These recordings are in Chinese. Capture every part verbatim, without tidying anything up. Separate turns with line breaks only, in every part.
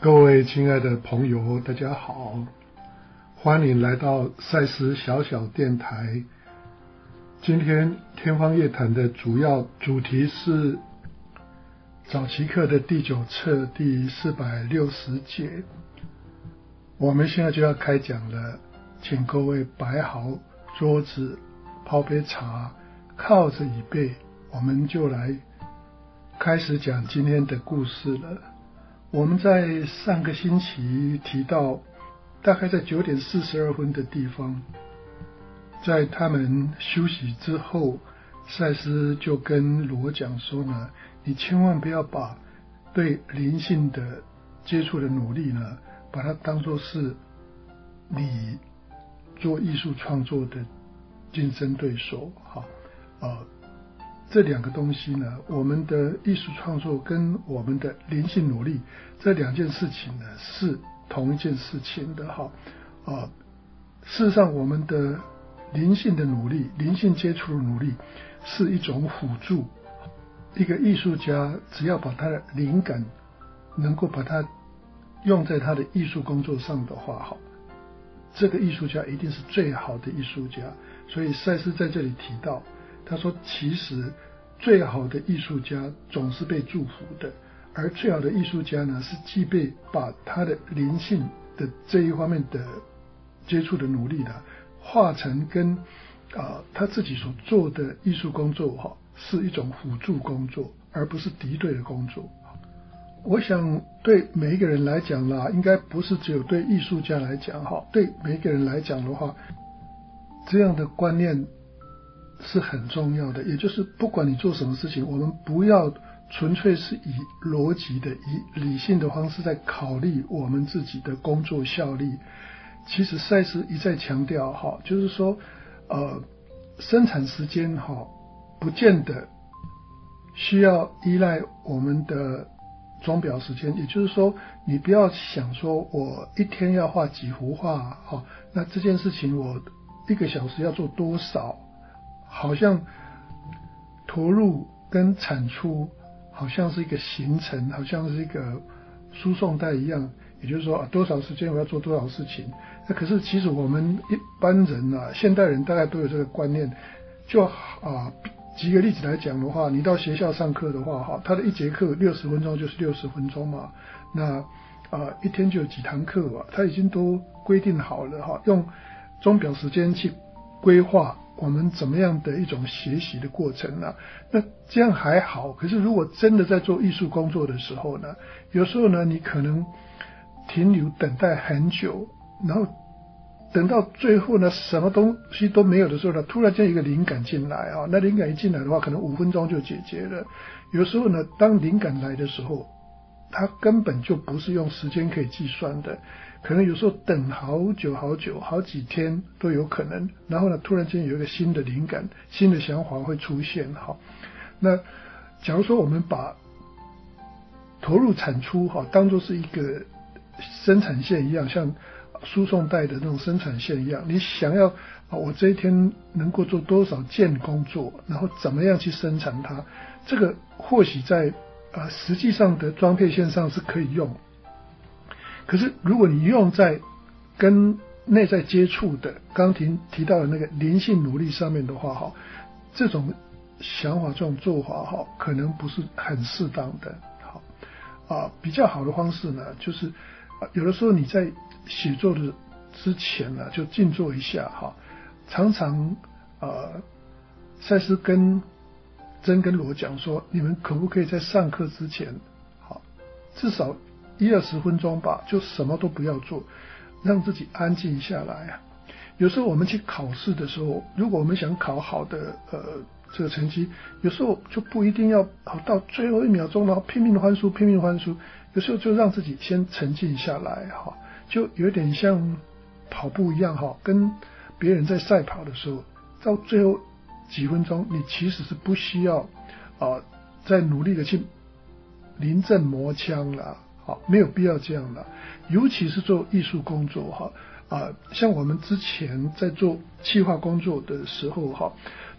各位亲爱的朋友，大家好，欢迎来到赛斯小小电台。今天天方夜谭的主要主题是早期课的第九册第四百六十节。我们现在就要开讲了，请各位摆好桌子，泡杯茶，靠着椅背，我们就来开始讲今天的故事了。我们在上个星期提到，大概在九点四十二分的地方，在他们休息之后，赛斯就跟罗讲说呢，你千万不要把对灵性的接触的努力呢，把它当作是你做艺术创作的竞争对手。好，呃，这两个东西呢，我们的艺术创作跟我们的灵性努力，这两件事情呢是同一件事情的。哈，呃，事实上我们的灵性的努力，灵性接触的努力是一种辅助。一个艺术家只要把他的灵感能够把它用在他的艺术工作上的话，好，这个艺术家一定是最好的艺术家。所以赛斯在这里提到，他说其实最好的艺术家总是被祝福的，而最好的艺术家呢，是既被把他的灵性的这一方面的接触的努力呢，化成跟呃他自己所做的艺术工作哈，是一种辅助工作，而不是敌对的工作。我想对每一个人来讲啦，应该不是只有对艺术家来讲哈，对每一个人来讲的话，这样的观念是很重要的。也就是不管你做什么事情，我们不要纯粹是以逻辑的以理性的方式在考虑我们自己的工作效率。其实赛斯一再强调哈，就是说呃生产时间哈不见得需要依赖我们的钟表时间。也就是说你不要想说我一天要画几幅画哈，那这件事情我一个小时要做多少，好像投入跟产出好像是一个行程，好像是一个输送带一样。也就是说、啊、多少时间我要做多少事情。那可是其实我们一般人啊，现代人大概都有这个观念。就啊举个例子来讲的话，你到学校上课的话哈，他的一节课六十分钟就是六十分钟嘛，那啊一天就有几堂课啊，他已经都规定好了哈，用钟表时间去规划我们怎么样的一种学习的过程啊。那这样还好，可是如果真的在做艺术工作的时候呢，有时候呢你可能停留等待很久，然后等到最后呢什么东西都没有的时候呢，突然间一个灵感进来啊，那灵感一进来的话，可能五分钟就解决了。有时候呢当灵感来的时候，它根本就不是用时间可以计算的，可能有时候等好久好久好几天都有可能。然后呢突然间有一个新的灵感，新的想法会出现。好，那假如说我们把投入产出哈当作是一个生产线一样，像输送带的那种生产线一样，你想要啊我这一天能够做多少件工作，然后怎么样去生产它，这个或许在呃实际上的装配线上是可以用。可是如果你用在跟内在接触的刚提提到的那个灵性努力上面的话哈，这种想法这种做法哈可能不是很适当的。好啊，比较好的方式呢，就是啊有的时候你在写作的之前呢，就静坐一下哈。常常呃赛斯跟真跟罗讲说，你们可不可以在上课之前好至少一二十分钟吧，就什么都不要做，让自己安静下来啊。有时候我们去考试的时候，如果我们想考好的呃这个成绩，有时候就不一定要到最后一秒钟然后拼命翻书拼命翻书，有时候就让自己先沉静下来哈，就有点像跑步一样哈，跟别人在赛跑的时候，到最后几分钟你其实是不需要啊、呃、再努力的去临阵磨枪了，好，没有必要这样了。尤其是做艺术工作哈啊、呃，像我们之前在做企划工作的时候哈，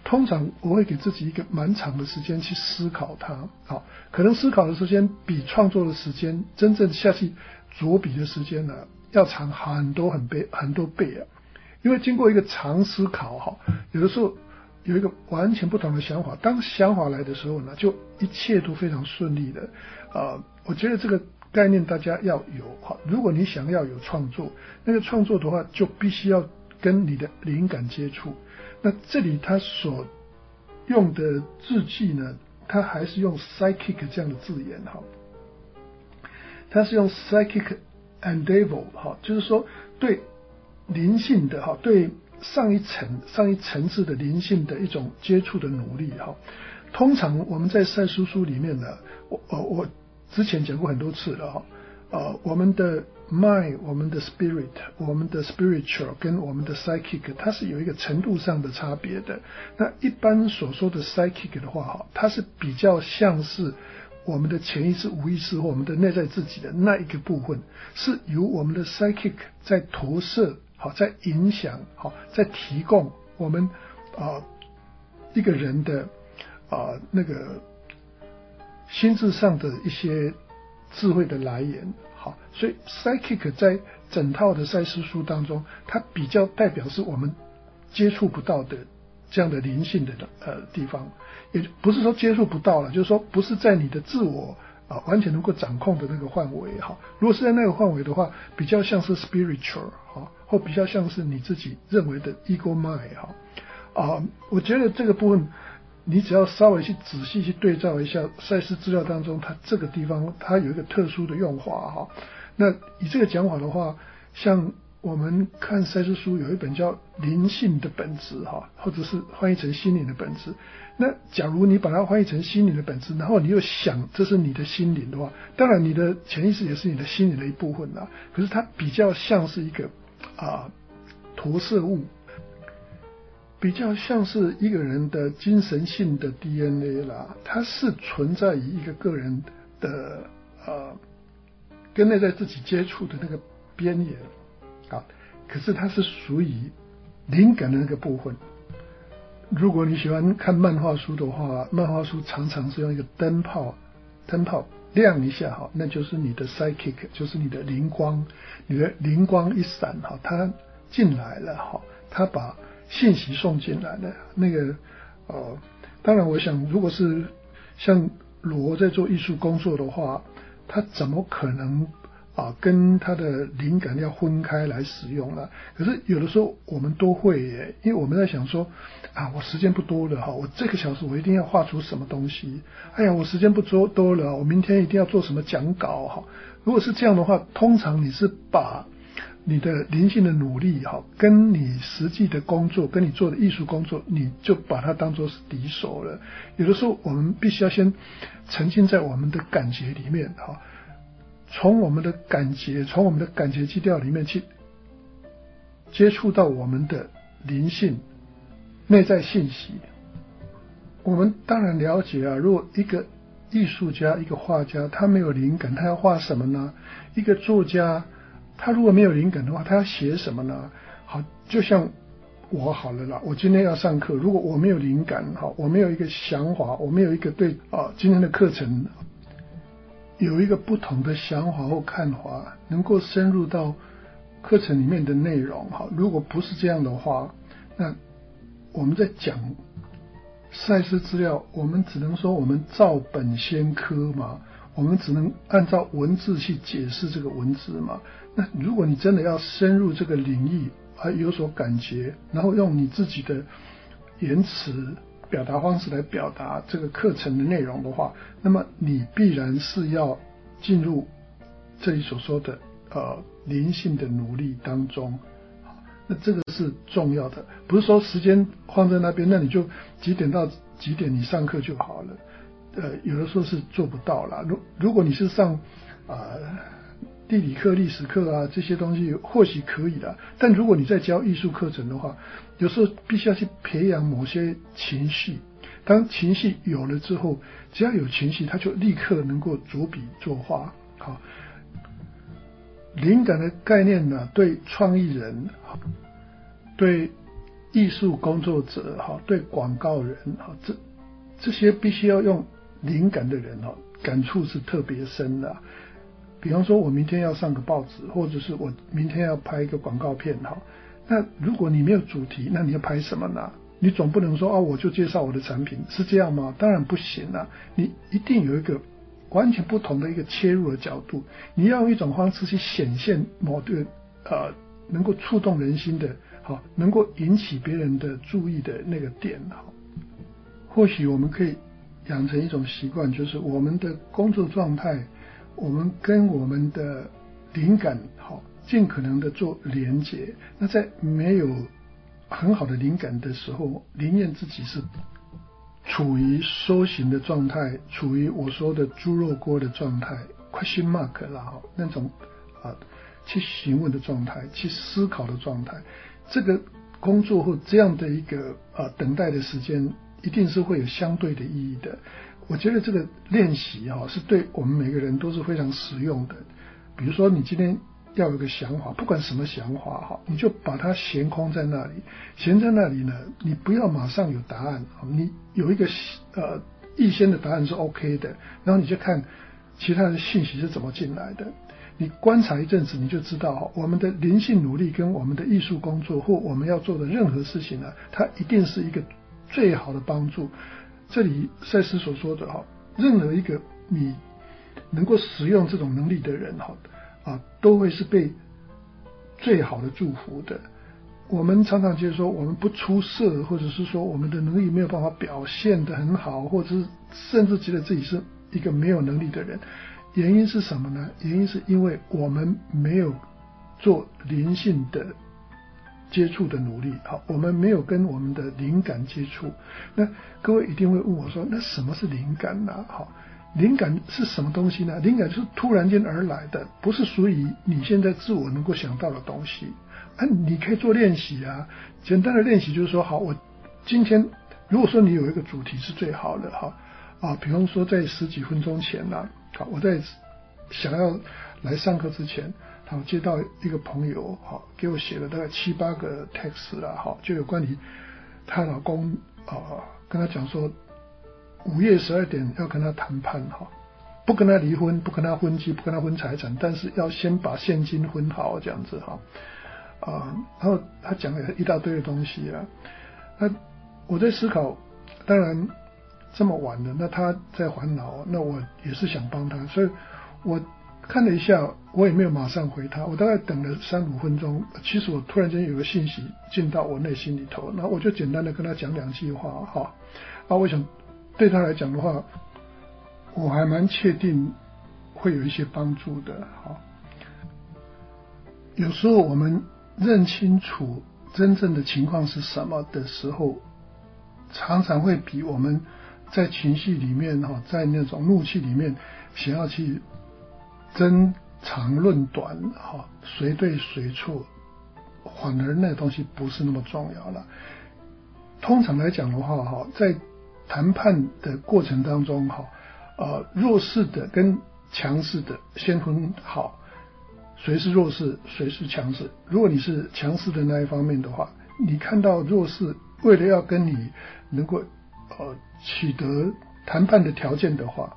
通常我会给自己一个蛮长的时间去思考它，好，可能思考的时间比创作的时间，真正下去着笔的时间呢，要长很多很倍很多倍啊。因为经过一个长思考哈，有的时候有一个完全不同的想法，当想法来的时候呢，就一切都非常顺利的。呃，我觉得这个概念大家要有哈。如果你想要有创作，那个创作的话，就必须要跟你的灵感接触。那这里他所用的字句呢，他还是用 psychic 这样的字眼哈，他是用 psychic endeavor 哈，就是说对灵性的哈，对上一层上一层次的灵性的一种接触的努力哈。通常我们在赛书书里面呢，我我我之前讲过很多次了哈，呃，我们的 mind、我们的 spirit、我们的 spiritual 跟我们的 psychic， 它是有一个程度上的差别的。那一般所说的 psychic 的话哈，它是比较像是我们的潜意识、无意识或我们的内在自己的那一个部分，是由我们的 psychic 在投射。好，在影响，好，在提供我们啊、呃、一个人的啊、呃、那个心智上的一些智慧的来源。好，所以 psychic 在整套的赛斯书当中，它比较代表是我们接触不到的这样的灵性的呃地方，也不是说接触不到了，就是说不是在你的自我啊完全能够掌控的那个范围。哈，如果是在那个范围的话，比较像是 spiritual 哈。或比较像是你自己认为的 ego mind 哈啊，我觉得这个部分你只要稍微去仔细去对照一下赛斯资料当中，它这个地方它有一个特殊的用法哈。那以这个讲法的话，像我们看赛斯书有一本叫灵性的本质哈，或者是翻译成心灵的本质。那假如你把它翻译成心灵的本质，然后你又想这是你的心灵的话，当然你的潜意识也是你的心灵的一部分啦。可是它比较像是一个啊，投射物，比较像是一个人的精神性的 D N A 啦，它是存在于一个个人的呃跟内在自己接触的那个边缘啊，可是它是属于灵感的那个部分。如果你喜欢看漫画书的话，漫画书常常是用一个灯泡，灯泡亮一下哈，那就是你的 psychic， 就是你的灵光，你的灵光一闪哈，它进来了哈，它把信息送进来了。那个呃，当然我想，如果是像罗在做艺术工作的话，他怎么可能啊跟他的灵感要分开来使用了？可是有的时候我们都会耶，因为我们在想说啊，我时间不多了哈，我这个小时我一定要画出什么东西。哎呀，我时间不多多了，我明天一定要做什么讲稿哈。如果是这样的话，通常你是把你的灵性的努力哈，跟你实际的工作，跟你做的艺术工作，你就把它当作是敌手了。有的时候我们必须要先沉浸在我们的感觉里面哈，从我们的感觉，从我们的感觉基调里面去接触到我们的灵性内在信息。我们当然了解啊，如果一个艺术家，一个画家，他没有灵感，他要画什么呢？一个作家，他如果没有灵感的话，他要写什么呢？好，就像我好了啦，我今天要上课，如果我没有灵感，好，我没有一个想法，我没有一个对啊今天的课程有一个不同的想法或看法，能够深入到课程里面的内容，好，如果不是这样的话，那我们在讲赛斯资料，我们只能说我们照本宣科嘛，我们只能按照文字去解释这个文字嘛。那如果你真的要深入这个领域，还有所感觉，然后用你自己的言辞表达方式来表达这个课程的内容的话，那么你必然是要进入这里所说的呃灵性的努力当中。那这个是重要的，不是说时间放在那边，那你就几点到几点你上课就好了。呃，有的时候是做不到啦。如如果你是上啊、呃、地理课、历史课啊这些东西，或许可以啦。但如果你在教艺术课程的话，有时候必须要去培养某些情绪。当情绪有了之后，只要有情绪，他就立刻能够着笔作画。好。灵感的概念呢，对创意人，对艺术工作者哈，对广告人哈，这这些必须要用灵感的人哈，感触是特别深的。比方说，我明天要上个报纸，或者是我明天要拍一个广告片哈。那如果你没有主题，那你要拍什么呢？你总不能说啊，我就介绍我的产品，是这样吗？当然不行啊！你一定有一个完全不同的一个切入的角度，你要用一种方式去显现某个呃能够触动人心的，好，能够引起别人的注意的那个点哈。或许我们可以养成一种习惯，就是我们的工作状态，我们跟我们的灵感好，尽可能的做连结。那在没有很好的灵感的时候，宁愿自己是处于收形的状态，处于我说的猪肉锅的状态 question mark 啦，那种啊去询问的状态，去思考的状态，这个工作或这样的一个啊等待的时间，一定是会有相对的意义的。我觉得这个练习哈，是对我们每个人都是非常实用的。比如说你今天要有个想法，不管什么想法哈，你就把它闲空在那里，闲在那里呢，你不要马上有答案，你有一个呃预先的答案是 OK 的，然后你就看其他的信息是怎么进来的。你观察一阵子，你就知道我们的灵性努力跟我们的艺术工作或我们要做的任何事情呢，它一定是一个最好的帮助。这里赛斯所说的哈，任何一个你能够使用这种能力的人哈啊，都会是被最好的祝福的。我们常常觉得说我们不出色，或者是说我们的能力没有办法表现得很好，或者是甚至觉得自己是一个没有能力的人。原因是什么呢？原因是因为我们没有做灵性的接触的努力，好，我们没有跟我们的灵感接触。那各位一定会问我说，那什么是灵感呢？好，灵感是什么东西呢？灵感是突然间而来的，不是属于你现在自我能够想到的东西。啊，你可以做练习啊，简单的练习就是说，好，我今天如果说你有一个主题是最好的哈啊，比方说在十几分钟前啦、啊，好，我在想要来上课之前。好，接到一个朋友，好，给我写了大概七八个 text 啦，好，就有关于她老公啊、呃，跟她讲说，午夜十二点要跟她谈判，哈，不跟她离婚，不跟她分居，不跟她分财产，但是要先把现金分好，这样子哈，啊、呃，然后他讲了一大堆的东西啊，那我在思考，当然这么晚了，那他在烦恼，那我也是想帮他，所以我看了一下，我也没有马上回他，我大概等了三五分钟。其实我突然间有个信息进到我内心里头，然后我就简单的跟他讲两句话哈。啊，我想对他来讲的话，我还蛮确定会有一些帮助的哈。有时候我们认清楚真正的情况是什么的时候，常常会比我们在情绪里面哈，在那种怒气里面想要去争长论短，哈，谁对谁错，反而那东西不是那么重要了。通常来讲的话，哈，在谈判的过程当中，哈，呃，弱势的跟强势的先分好，谁是弱势，谁是强势。如果你是强势的那一方面的话，你看到弱势为了要跟你能够呃取得谈判的条件的话，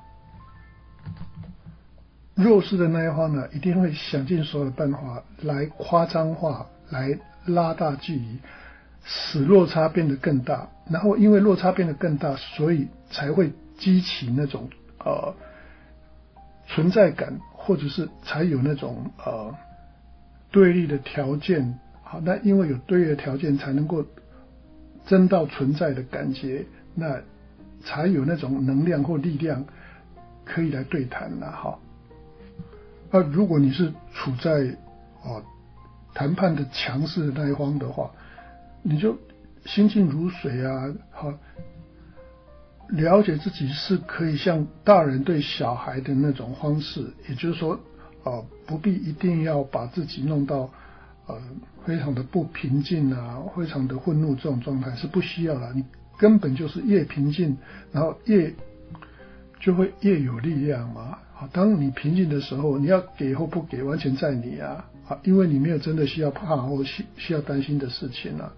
弱势的那一方呢，一定会想尽所有的办法来夸张化，来拉大距离，使落差变得更大。然后因为落差变得更大，所以才会激起那种呃存在感，或者是才有那种呃对立的条件。好，那因为有对立的条件，才能够争到存在的感觉，那才有那种能量或力量可以来对谈啦。好。那如果你是处在啊谈判的强势的那一方的话，你就心静如水啊，好，了解自己是可以像大人对小孩的那种方式，也就是说啊，不必一定要把自己弄到呃非常的不平静啊，非常的愤怒，这种状态是不需要的。你根本就是越平静，然后越就会越有力量嘛。好，当你平静的时候，你要给或不给，完全在你啊！啊，因为你没有真的需要怕或需需要担心的事情啊。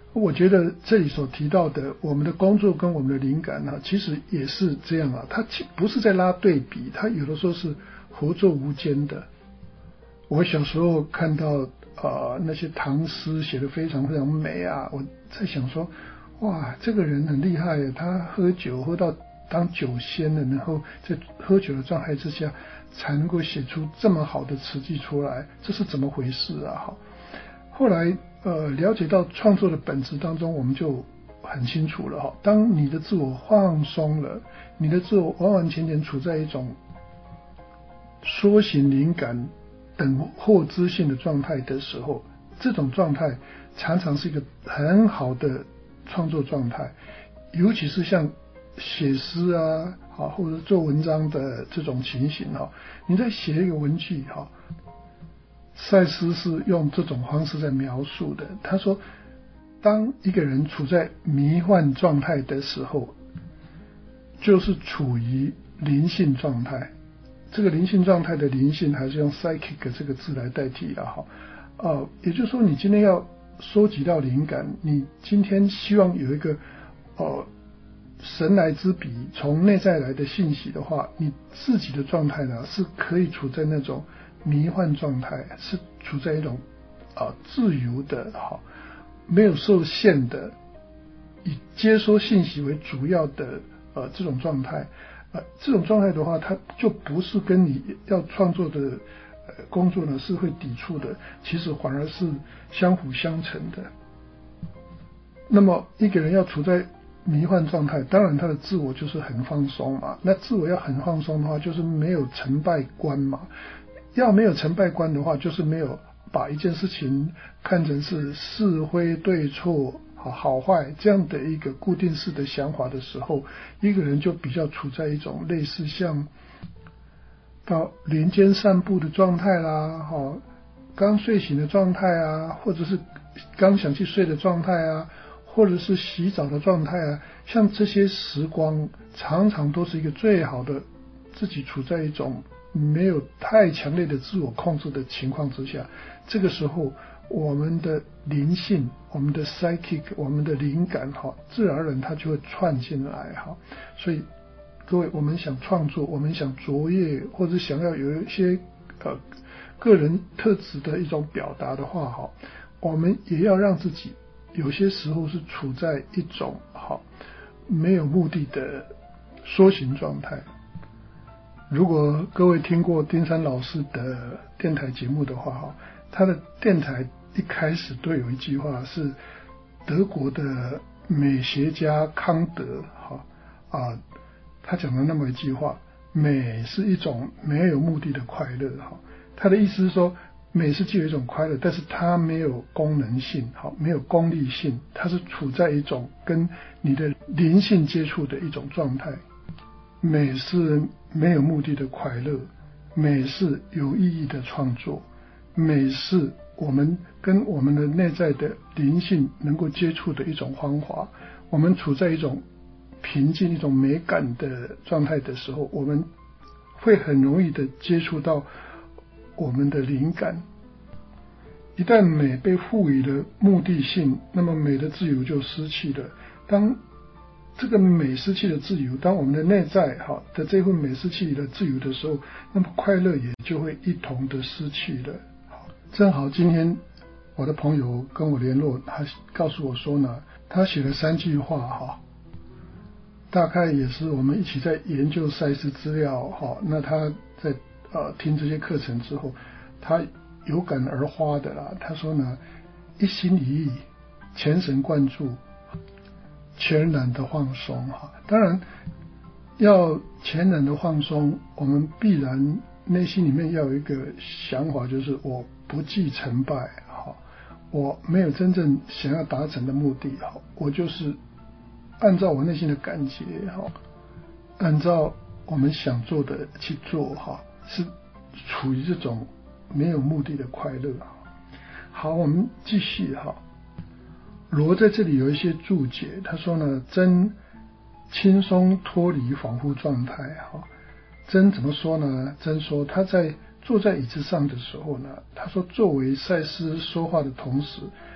我觉得这里所提到的我们的工作跟我们的灵感呢、啊，其实也是这样啊，它不是在拉对比，它有的时候是合作无间的。我小时候看到呃那些唐诗写得非常非常美啊，我在想说，哇，这个人很厉害耶，他喝酒喝到当酒仙了，然后在喝酒的状态之下才能够写出这么好的词句出来，这是怎么回事啊？好，后来呃了解到创作的本质当中，我们就很清楚了哈。当你的自我放松了，你的自我完完全全处在一种缩形灵感等候知性的状态的时候，这种状态常常是一个很好的创作状态，尤其是像写诗啊，或者做文章的这种情形哈，你在写一个文句哈。赛斯是用这种方式在描述的。他说，当一个人处在迷幻状态的时候，就是处于灵性状态。这个灵性状态的灵性还是用 psychic 这个字来代替了哈。呃，也就是说，你今天要收集到灵感，你今天希望有一个呃神来之笔，从内在来的信息的话，你自己的状态呢是可以处在那种迷幻状态，是处在一种啊、呃、自由的哈，没有受限的，以接收信息为主要的呃这种状态。呃，这种状态的话，它就不是跟你要创作的呃工作呢是会抵触的，其实反而是相辅相成的。那么一个人要处在迷幻状态，当然他的自我就是很放松嘛。那自我要很放松的话，就是没有成败观嘛。要没有成败观的话，就是没有把一件事情看成是是非对错好好坏这样的一个固定式的想法的时候，一个人就比较处在一种类似像到林间散步的状态啦，哈，刚睡醒的状态啊，或者是刚想去睡的状态啊，或者是洗澡的状态啊，像这些时光常常都是一个最好的自己处在一种没有太强烈的自我控制的情况之下，这个时候我们的灵性，我们的 psychic， 我们的灵感哈，自然而然它就会串进来哈。所以各位，我们想创作，我们想卓越，或者想要有一些呃个人特质的一种表达的话哈，我们也要让自己有些时候是处在一种好没有目的的缩形状态。如果各位听过丁山老师的电台节目的话哈，他的电台一开始都有一句话是德国的美学家康德哈啊，他讲了那么一句话：美是一种没有目的的快乐哈。他的意思是说，美是具有一种快乐，但是它没有功能性，好，没有功利性，它是处在一种跟你的灵性接触的一种状态。美是没有目的的快乐，美是有意义的创作，美是我们跟我们的内在的灵性能够接触的一种方法。我们处在一种平静、一种美感的状态的时候，我们会很容易的接触到我们的灵感。一旦美被赋予了目的性，那么美的自由就失去了。当这个美失去了自由，当我们的内在好的这份美失去了自由的时候，那么快乐也就会一同的失去了。好，正好今天我的朋友跟我联络，他告诉我说呢，他写了三句话哈，大概也是我们一起在研究赛斯资料哈，那他在呃听这些课程之后，他有感而发的啦。他说呢，一心一意，全神贯注，全然的放松哈。当然要全然的放松，我们必然内心里面要有一个想法，就是我不计成败哈，我没有真正想要达成的目的哈，我就是按照我内心的感觉哈，按照我们想做的去做哈，是处于这种没有目的的快乐。好，我们继续哈。罗在这里有一些注解，他说呢，真轻松脱离恍惚状态哈。真怎么说呢？真说他在坐在椅子上的时候呢，他说作为赛斯说话的同时，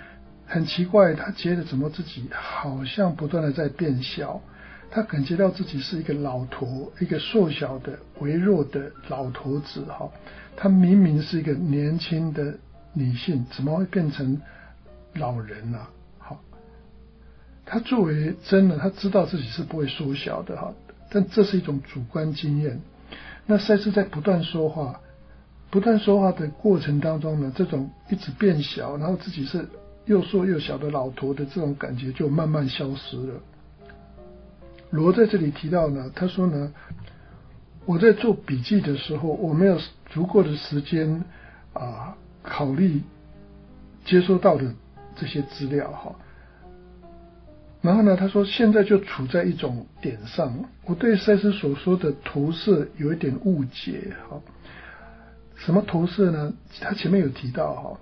很奇怪，他觉得怎么自己好像不断的在变小，他感觉到自己是一个老头，一个瘦小的微弱的老头子哈，他明明是一个年轻的女性，怎么会变成老人呢、啊？好，他作为真的，他知道自己是不会缩小的哈，但这是一种主观经验。那赛斯在不断说话，不断说话的过程当中呢，这种一直变小，然后自己是又瘦又小的老头的这种感觉就慢慢消失了。罗在这里提到呢，他说呢，我在做笔记的时候，我没有足够的时间啊考虑接收到的这些资料哈。然后呢，他说现在就处在一种点上，我对赛斯所说的投射有一点误解哈。什么投射呢？他前面有提到哈。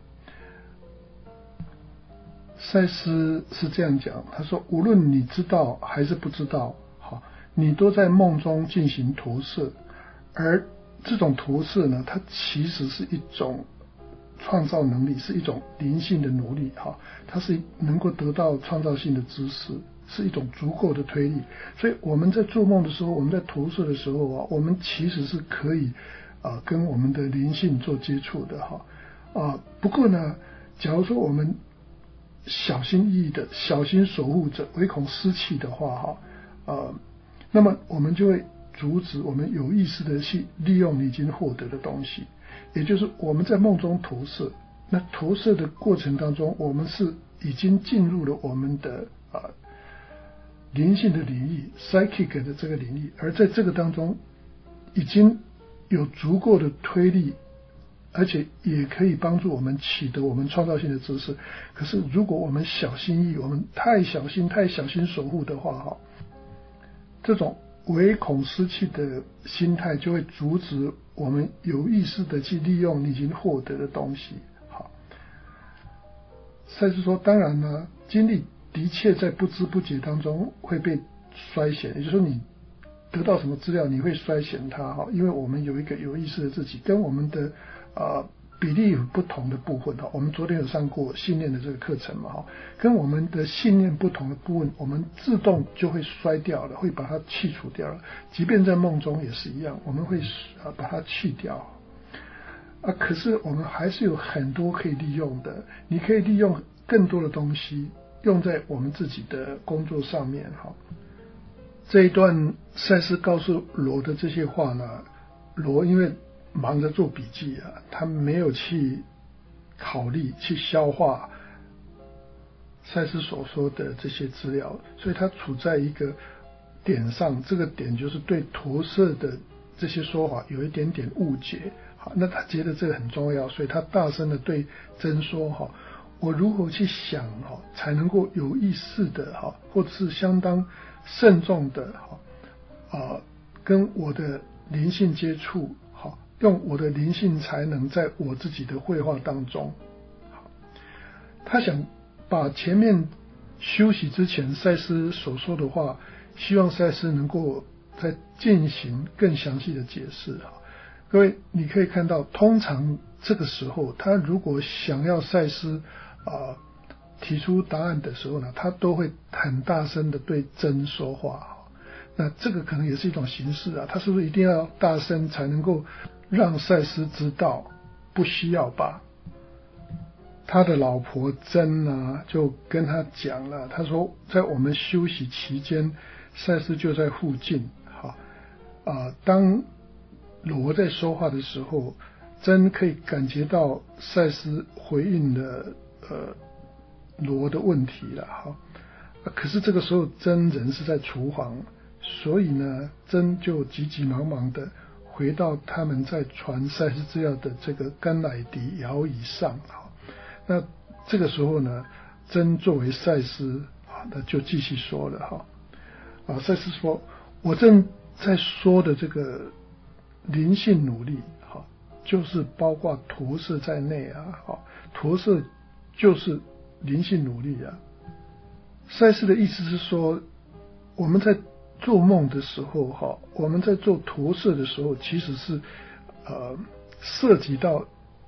赛斯是这样讲，他说无论你知道还是不知道，好，你都在梦中进行投射，而这种投射呢，它其实是一种创造能力，是一种灵性的努力哈，它是能够得到创造性的知识，是一种足够的推力。所以我们在做梦的时候，我们在投射的时候啊，我们其实是可以啊、呃、跟我们的灵性做接触的哈啊、呃。不过呢，假如说我们小心翼翼的小心守护着，唯恐失去的话哈，呃，那么我们就会阻止我们有意识的去利用你已经获得的东西，也就是我们在梦中投射，那投射的过程当中，我们是已经进入了我们的啊、呃、灵性的领域 psychic 的这个领域，而在这个当中已经有足够的推力，而且也可以帮助我们取得我们创造性的知识。可是如果我们小心翼翼，我们太小心太小心守护的话哈，这种唯恐失去的心态就会阻止我们有意识的去利用你已经获得的东西。好，赛斯说当然呢，精力的确在不知不觉当中会被衰减，也就是说你得到什么资料你会衰减它哈，因为我们有一个有意识的自己，跟我们的呃比例有不同的部分哈。我们昨天有上过信念的这个课程嘛哈，跟我们的信念不同的部分，我们自动就会衰掉了，会把它去除掉了。即便在梦中也是一样，我们会啊把它去掉啊。可是我们还是有很多可以利用的，你可以利用更多的东西用在我们自己的工作上面哈。这一段赛斯告诉罗的这些话呢，罗因为忙着做笔记啊，他没有去考虑去消化赛斯所说的这些资料，所以他处在一个点上，这个点就是对投射的这些说法有一点点误解。好，那他觉得这个很重要，所以他大声的对真说哈，我如何去想哈，才能够有意识的哈，或者是相当慎重的哈啊，跟我的灵性接触，好，用我的灵性才能在我自己的绘画当中。好，他想把前面休息之前赛斯所说的话，希望赛斯能够再进行更详细的解释哈。各位，你可以看到，通常这个时候，他如果想要赛斯啊、呃、提出答案的时候呢，他都会很大声的对真说话。那这个可能也是一种形式啊，他是不是一定要大声才能够让赛斯知道？不需要吧？他的老婆珍啊，就跟他讲了，他说在我们休息期间，赛斯就在附近。好啊、呃，当罗在说话的时候，珍可以感觉到赛斯回应了呃罗的问题了哈。可是这个时候珍人是在厨房，所以呢，珍就急急忙忙的回到他们在传赛斯资料的这个甘乃迪摇椅上哈。那这个时候呢，珍作为赛斯啊，那就继续说了哈。啊，赛斯说，我正在说的这个灵性努力哈，就是包括投射在内啊，哈，投射就是灵性努力啊。赛斯的意思是说，我们在做梦的时候哈，我们在做投射的时候，其实是呃涉及到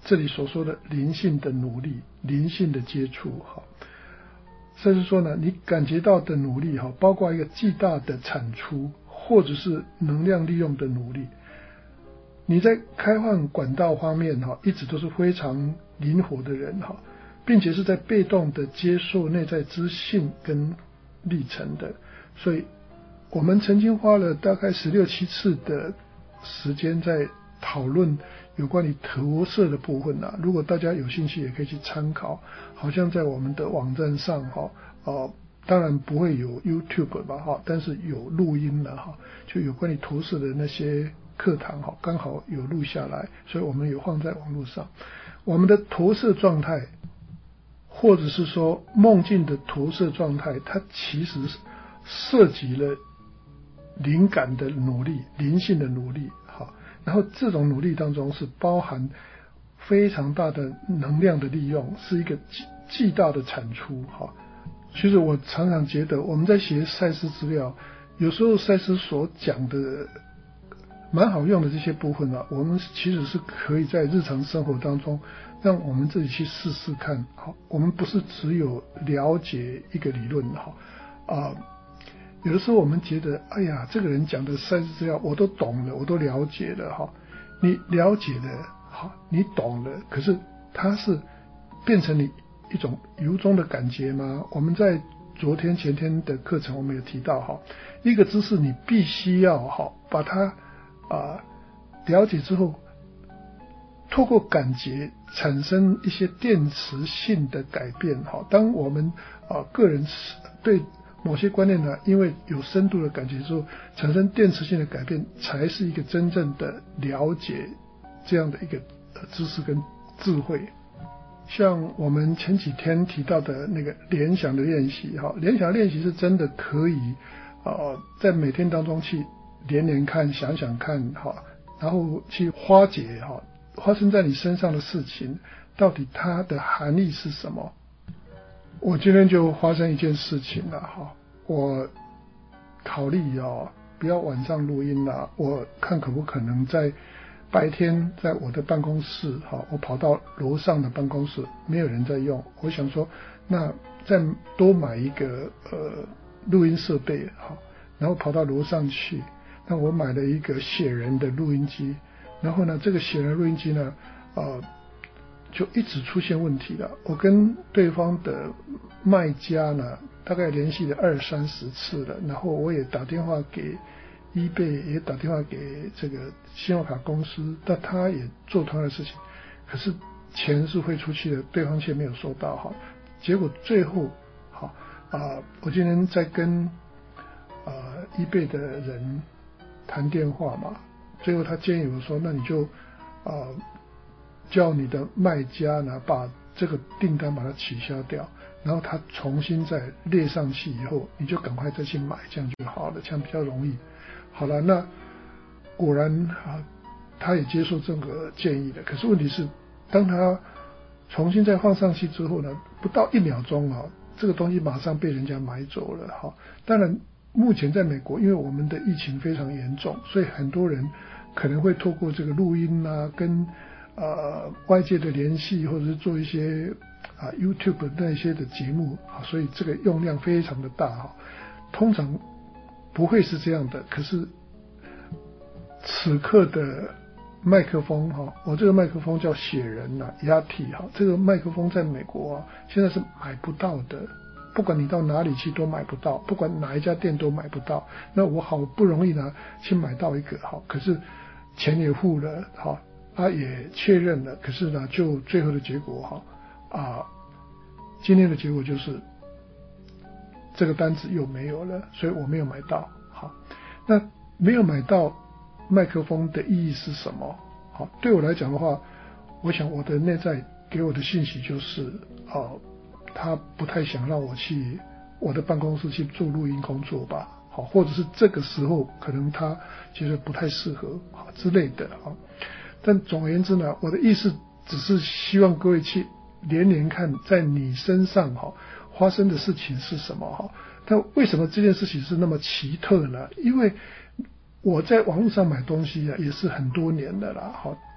这里所说的灵性的努力、灵性的接触哈。甚至说呢，你感觉到的努力哈，包括一个巨大的产出，或者是能量利用的努力。你在开放管道方面哈，一直都是非常灵活的人哈，并且是在被动的接受内在资讯跟历程的。所以我们曾经花了大概十六七次的时间在讨论有关于投射的部分啊，如果大家有兴趣也可以去参考，好像在我们的网站上哈，呃，当然不会有 YouTube 吧哈，但是有录音了哈，就有关于投射的那些课堂哈，刚好有录下来，所以我们有放在网络上。我们的投射状态，或者是说梦境的投射状态，它其实涉及了灵感的努力、灵性的努力，好，然后这种努力当中是包含非常大的能量的利用，是一个巨巨大的产出，好。其实我常常觉得我们在写赛斯资料，有时候赛斯所讲的蛮好用的这些部分啊，我们其实是可以在日常生活当中让我们自己去试试看。好，我们不是只有了解一个理论哈啊、呃，有的时候我们觉得，哎呀，这个人讲的赛斯资料我都懂了，我都了解了哈。你了解了，好，你懂了，可是它是变成你一种由衷的感觉吗？我们在昨天前天的课程我们有提到哈，一个知识你必须要哈把它啊了解之后，透过感觉产生一些电磁性的改变哈。当我们啊个人对某些观念呢，因为有深度的感觉之后，产生电磁性的改变，才是一个真正的了解这样的一个知识跟智慧。像我们前几天提到的那个联想的练习哈，联想练习是真的可以呃在每天当中去连连看、想想看哈，然后去化解哈发生在你身上的事情到底它的含义是什么。我今天就发生一件事情了哈，我考虑哦不要晚上录音了，我看可不可能在白天在我的办公室哈，我跑到楼上的办公室没有人在用，我想说那再多买一个呃录音设备哈，然后跑到楼上去，那我买了一个写人的录音机，然后呢这个写人录音机呢呃就一直出现问题了，我跟对方的卖家呢大概联系了二三十次了，然后我也打电话给eBay，也打电话给这个信用卡公司，但他也做同样的事情，可是钱是会出去的，对方却没有收到哈。结果最后好啊、呃，我今天在跟呃 eBay 的人谈电话嘛，最后他建议我说，那你就呃叫你的卖家呢把这个订单把它取消掉，然后他重新再列上去以后，你就赶快再去买，这样就好了，这样比较容易。好了，那果然啊，他也接受这个建议的。可是问题是，当他重新再放上去之后呢，不到一秒钟啊，这个东西马上被人家买走了哈。当然，目前在美国，因为我们的疫情非常严重，所以很多人可能会透过这个录音啊，跟呃外界的联系，或者是做一些啊 YouTube 那些的节目啊，所以这个用量非常的大哈。通常不会是这样的，可是此刻的麦克风哈，我这个麦克风叫写人呐 ，Yati 哈，这个麦克风在美国啊，现在是买不到的，不管你到哪里去都买不到，不管哪一家店都买不到。那我好不容易呢去买到一个哈，可是钱也付了哈，啊也确认了，可是呢就最后的结果哈啊，今天的结果就是这个单子又没有了，所以我没有买到。好，那没有买到麦克风的意义是什么？好，对我来讲的话，我想我的内在给我的信息就是，哦，他不太想让我去我的办公室去做录音工作吧，好，或者是这个时候可能他觉得不太适合，好之类的，好。但总而言之呢，我的意思只是希望各位去连连看，在你身上哈。发生的事情是什么哈？但为什么这件事情是那么奇特呢？因为我在网络上买东西啊，也是很多年的啦，好，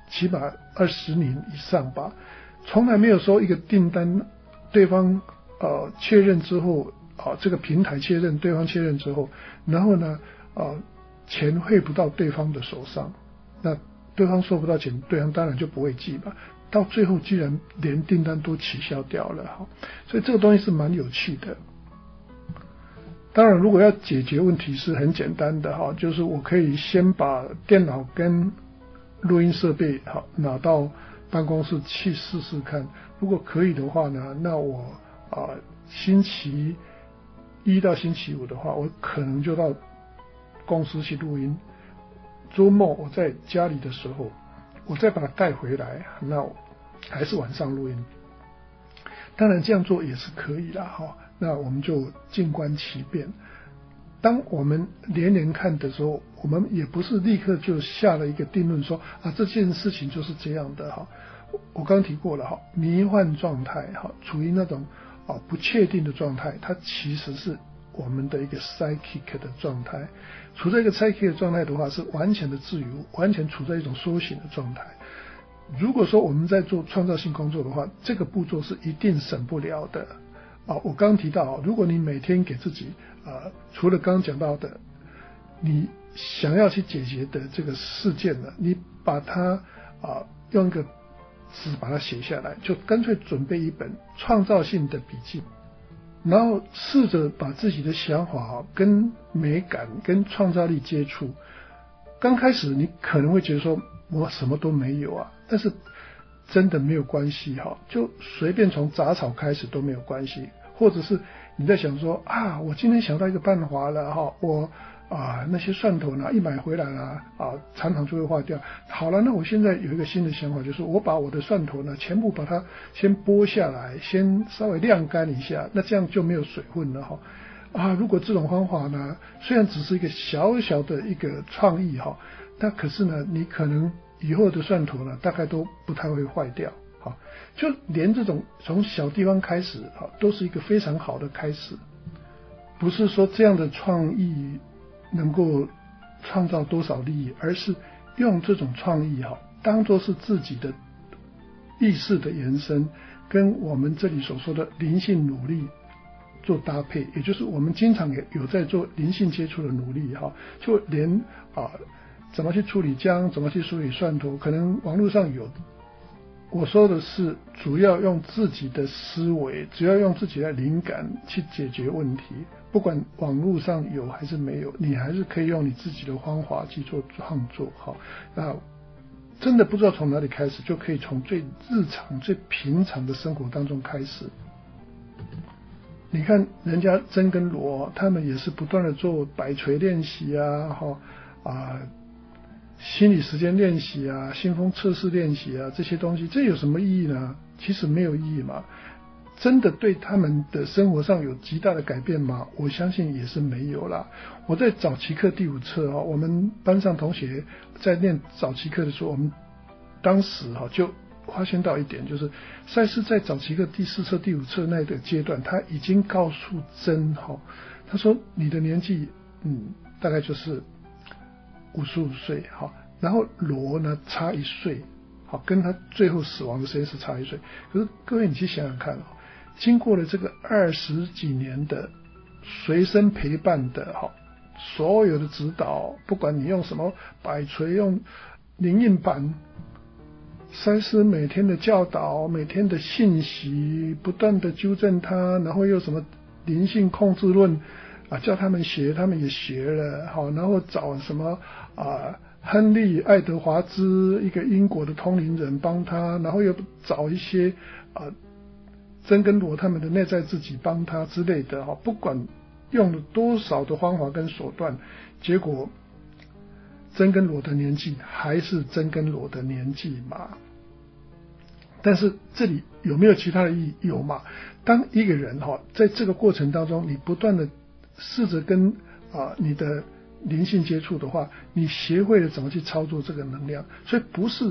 起码二十年以上吧，从来没有说一个订单对方呃确认之后啊、呃，这个平台确认，对方确认之后，然后呢呃钱汇不到对方的手上，那对方收不到钱，对方当然就不会寄吧，到最后居然连订单都取消掉了哈，所以这个东西是蛮有趣的。当然如果要解决问题是很简单的哈，就是我可以先把电脑跟录音设备好拿到办公室去试试看，如果可以的话呢，那我啊、呃、星期一到星期五的话，我可能就到公司去录音，周末我在家里的时候我再把它带回来，那我还是晚上录音。当然这样做也是可以啦哈，那我们就静观其变。当我们连连看的时候，我们也不是立刻就下了一个定论说啊这件事情就是这样的哈。我刚提过了哈，迷幻状态哈，处于那种啊不确定的状态，它其实是我们的一个 psychic 的状态。处在一个 psychic 的状态的话，是完全的自由，完全处在一种苏醒的状态。如果说我们在做创造性工作的话，这个步骤是一定省不了的啊。我刚提到，如果你每天给自己啊，除了刚刚讲到的你想要去解决的这个事件呢，你把它啊用一个纸把它写下来，就干脆准备一本创造性的笔记，然后试着把自己的想法跟美感跟创造力接触。刚开始你可能会觉得说我什么都没有啊，但是真的没有关系哈，就随便从杂草开始都没有关系。或者是你在想说啊，我今天想到一个办法了哈，我啊那些蒜头呢一买回来了啊，常常就会坏掉。好了，那我现在有一个新的想法，就是我把我的蒜头呢全部把它先剥下来，先稍微晾干一下，那这样就没有水分了哈。啊，如果这种方法呢，虽然只是一个小小的一个创意哈，但可是呢，你可能以后的蒜头呢，大概都不太会坏掉。好，就连这种从小地方开始啊，都是一个非常好的开始。不是说这样的创意能够创造多少利益，而是用这种创意哈，当作是自己的意识的延伸，跟我们这里所说的灵性努力做搭配，也就是我们经常也有在做灵性接触的努力哈，就连啊怎么去处理姜，怎么去处理蒜头，可能网络上有。我说的是主要用自己的思维，只要用自己的灵感去解决问题，不管网络上有还是没有，你还是可以用你自己的方法去做创作。好，那真的不知道从哪里开始，就可以从最日常最平常的生活当中开始。你看人家曾跟罗他们也是不断的做摆锤练习啊，哈啊心理时间练习啊，信封测试练习啊，这些东西，这有什么意义呢？其实没有意义嘛。真的对他们的生活上有极大的改变吗？我相信也是没有啦。我在早期课第五册啊，我们班上同学在念早期课的时候，我们当时哈就发现到一点，就是赛斯在早期课第四册第五册那个阶段，他已经告诉真哈，他说你的年纪嗯大概就是五十五岁哈，然后罗呢差一岁，好，跟他最后死亡的时间是差一岁。可是各位你去想想看，经过了这个二十几年的随身陪伴的哈，所有的指导，不管你用什么摆锤，用灵印板，赛斯每天的教导，每天的信息，不断的纠正他，然后又什么灵性控制论啊，叫他们学，他们也学了，好，然后找什么啊，亨利·爱德华兹，一个英国的通灵人帮他，然后又找一些啊，曾跟罗他们的内在自己帮他之类的，哈，不管用了多少的方法跟手段，结果曾跟罗的年纪还是曾跟罗的年纪嘛。但是这里有没有其他的意义？有嘛。当一个人哈，在这个过程当中，你不断的试着跟啊你的灵性接触的话，你学会了怎么去操作这个能量，所以不是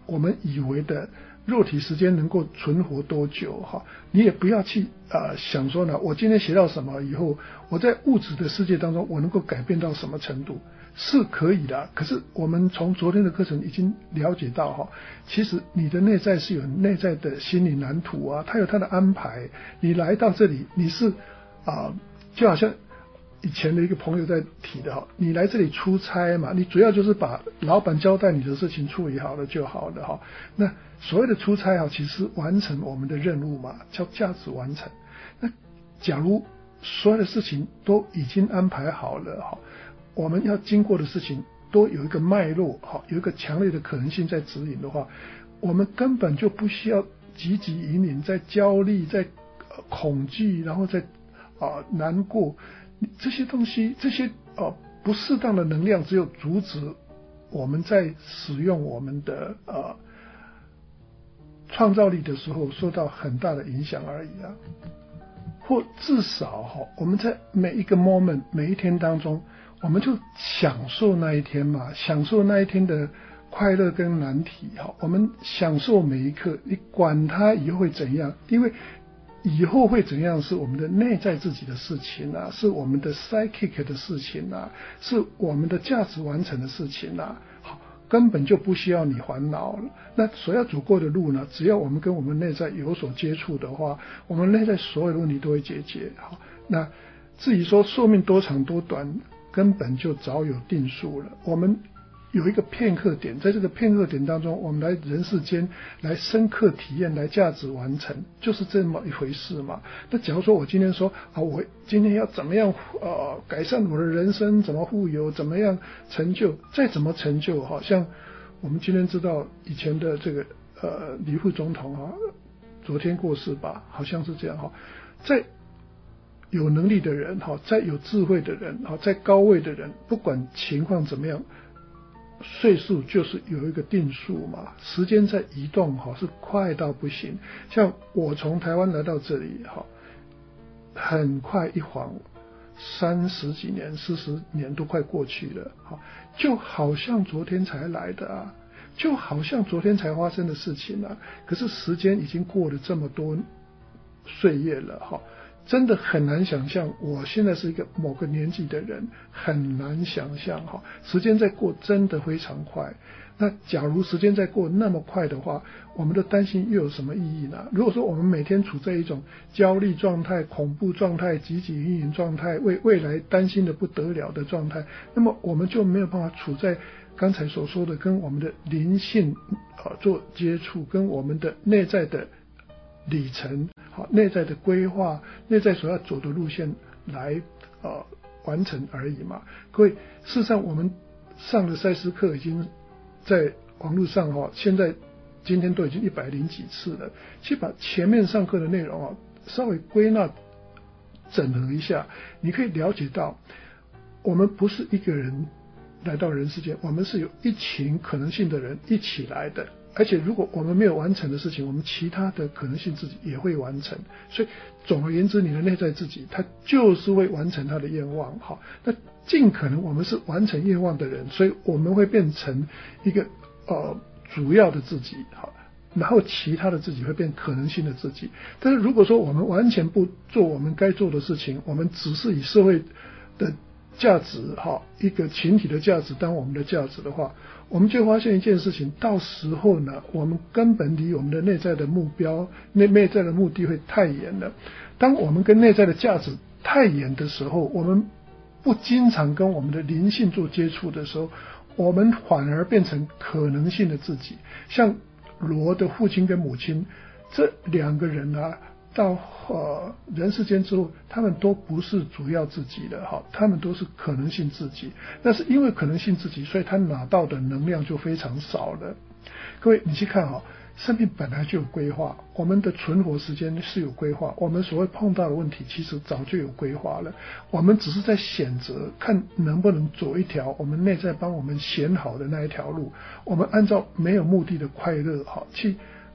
我们以为的肉体时间能够存活多久哈，你也不要去呃想说呢，我今天学到什么以后，我在物质的世界当中我能够改变到什么程度，是可以的。可是我们从昨天的课程已经了解到哈，其实你的内在是有内在的心理蓝图啊，它有它的安排。你来到这里，你是啊、呃，就好像以前的一个朋友在提的哈，你来这里出差嘛，你主要就是把老板交代你的事情处理好了就好了哈。那所谓的出差哈，其实完成我们的任务嘛，叫价值完成。那假如所有的事情都已经安排好了哈，我们要经过的事情都有一个脉络哈，有一个强烈的可能性在指引的话，我们根本就不需要汲汲营营，在焦虑，在、呃、恐惧，然后在啊、呃、难过。这些东西，这些呃不适当的能量，只有阻止我们在使用我们的呃创造力的时候受到很大的影响而已啊。或至少哈、哦，我们在每一个 moment 每一天当中，我们就享受那一天嘛，享受那一天的快乐跟难题哈，我们享受每一刻，你管它以后会怎样，因为以后会怎样是我们的内在自己的事情啊，是我们的 psychic 的事情啊，是我们的价值完成的事情啊，好，根本就不需要你烦恼了。那所要走过的路呢，只要我们跟我们内在有所接触的话，我们内在所有的问题都会解决。好，那至于说寿命多长多短，根本就早有定数了。我们有一个片刻点，在这个片刻点当中，我们来人世间来深刻体验，来价值完成，就是这么一回事嘛。那假如说我今天说啊，我今天要怎么样呃改善我的人生，怎么富有，怎么样成就，再怎么成就，好像我们今天知道以前的这个呃李副总统啊，昨天过世吧，好像是这样哈，在有能力的人哈，在有智慧的人哈，在高位的人，不管情况怎么样，岁数就是有一个定数嘛，时间在移动哈，是快到不行。像我从台湾来到这里哈，很快一晃三十几年、四十年都快过去了哈，就好像昨天才来的啊，就好像昨天才发生的事情啊。可是时间已经过了这么多岁月了哈。真的很难想象，我现在是一个某个年纪的人，很难想象哈，时间在过真的非常快。那假如时间在过那么快的话，我们的担心又有什么意义呢？如果说我们每天处在一种焦虑状态、恐怖状态、汲汲营营状态，为未来担心的不得了的状态，那么我们就没有办法处在刚才所说的跟我们的灵性呃做接触，跟我们的内在的里程，好，内在的规划，内在所要走的路线来呃完成而已嘛。各位，事实上我们上的赛斯课已经在网络上哈，现在今天都已经一百零几次了。去把前面上课的内容啊稍微归纳整合一下，你可以了解到，我们不是一个人来到人世间，我们是有一群可能性的人一起来的。而且如果我们没有完成的事情，我们其他的可能性自己也会完成。所以总而言之，你的内在自己他就是会完成他的愿望。好，那尽可能我们是完成愿望的人，所以我们会变成一个呃主要的自己。好，然后其他的自己会变可能性的自己。但是如果说我们完全不做我们该做的事情，我们只是以社会的价值哈，一个群体的价值当我们的价值的话，我们就发现一件事情，到时候呢，我们根本离我们的内在的目标、内内在的目的会太远了。当我们跟内在的价值太远的时候，我们不经常跟我们的灵性做接触的时候，我们反而变成可能性的自己。像罗的父亲跟母亲这两个人啊，到呃人世间之后，他们都不是主要自己的哈，他们都是可能性自己。那是因为可能性自己，所以他拿到的能量就非常少了。各位，你去看哈，生命本来就有规划，我们的存活时间是有规划，我们所谓碰到的问题其实早就有规划了，我们只是在选择看能不能走一条我们内在帮我们选好的那一条路，我们按照没有目的的快乐哈去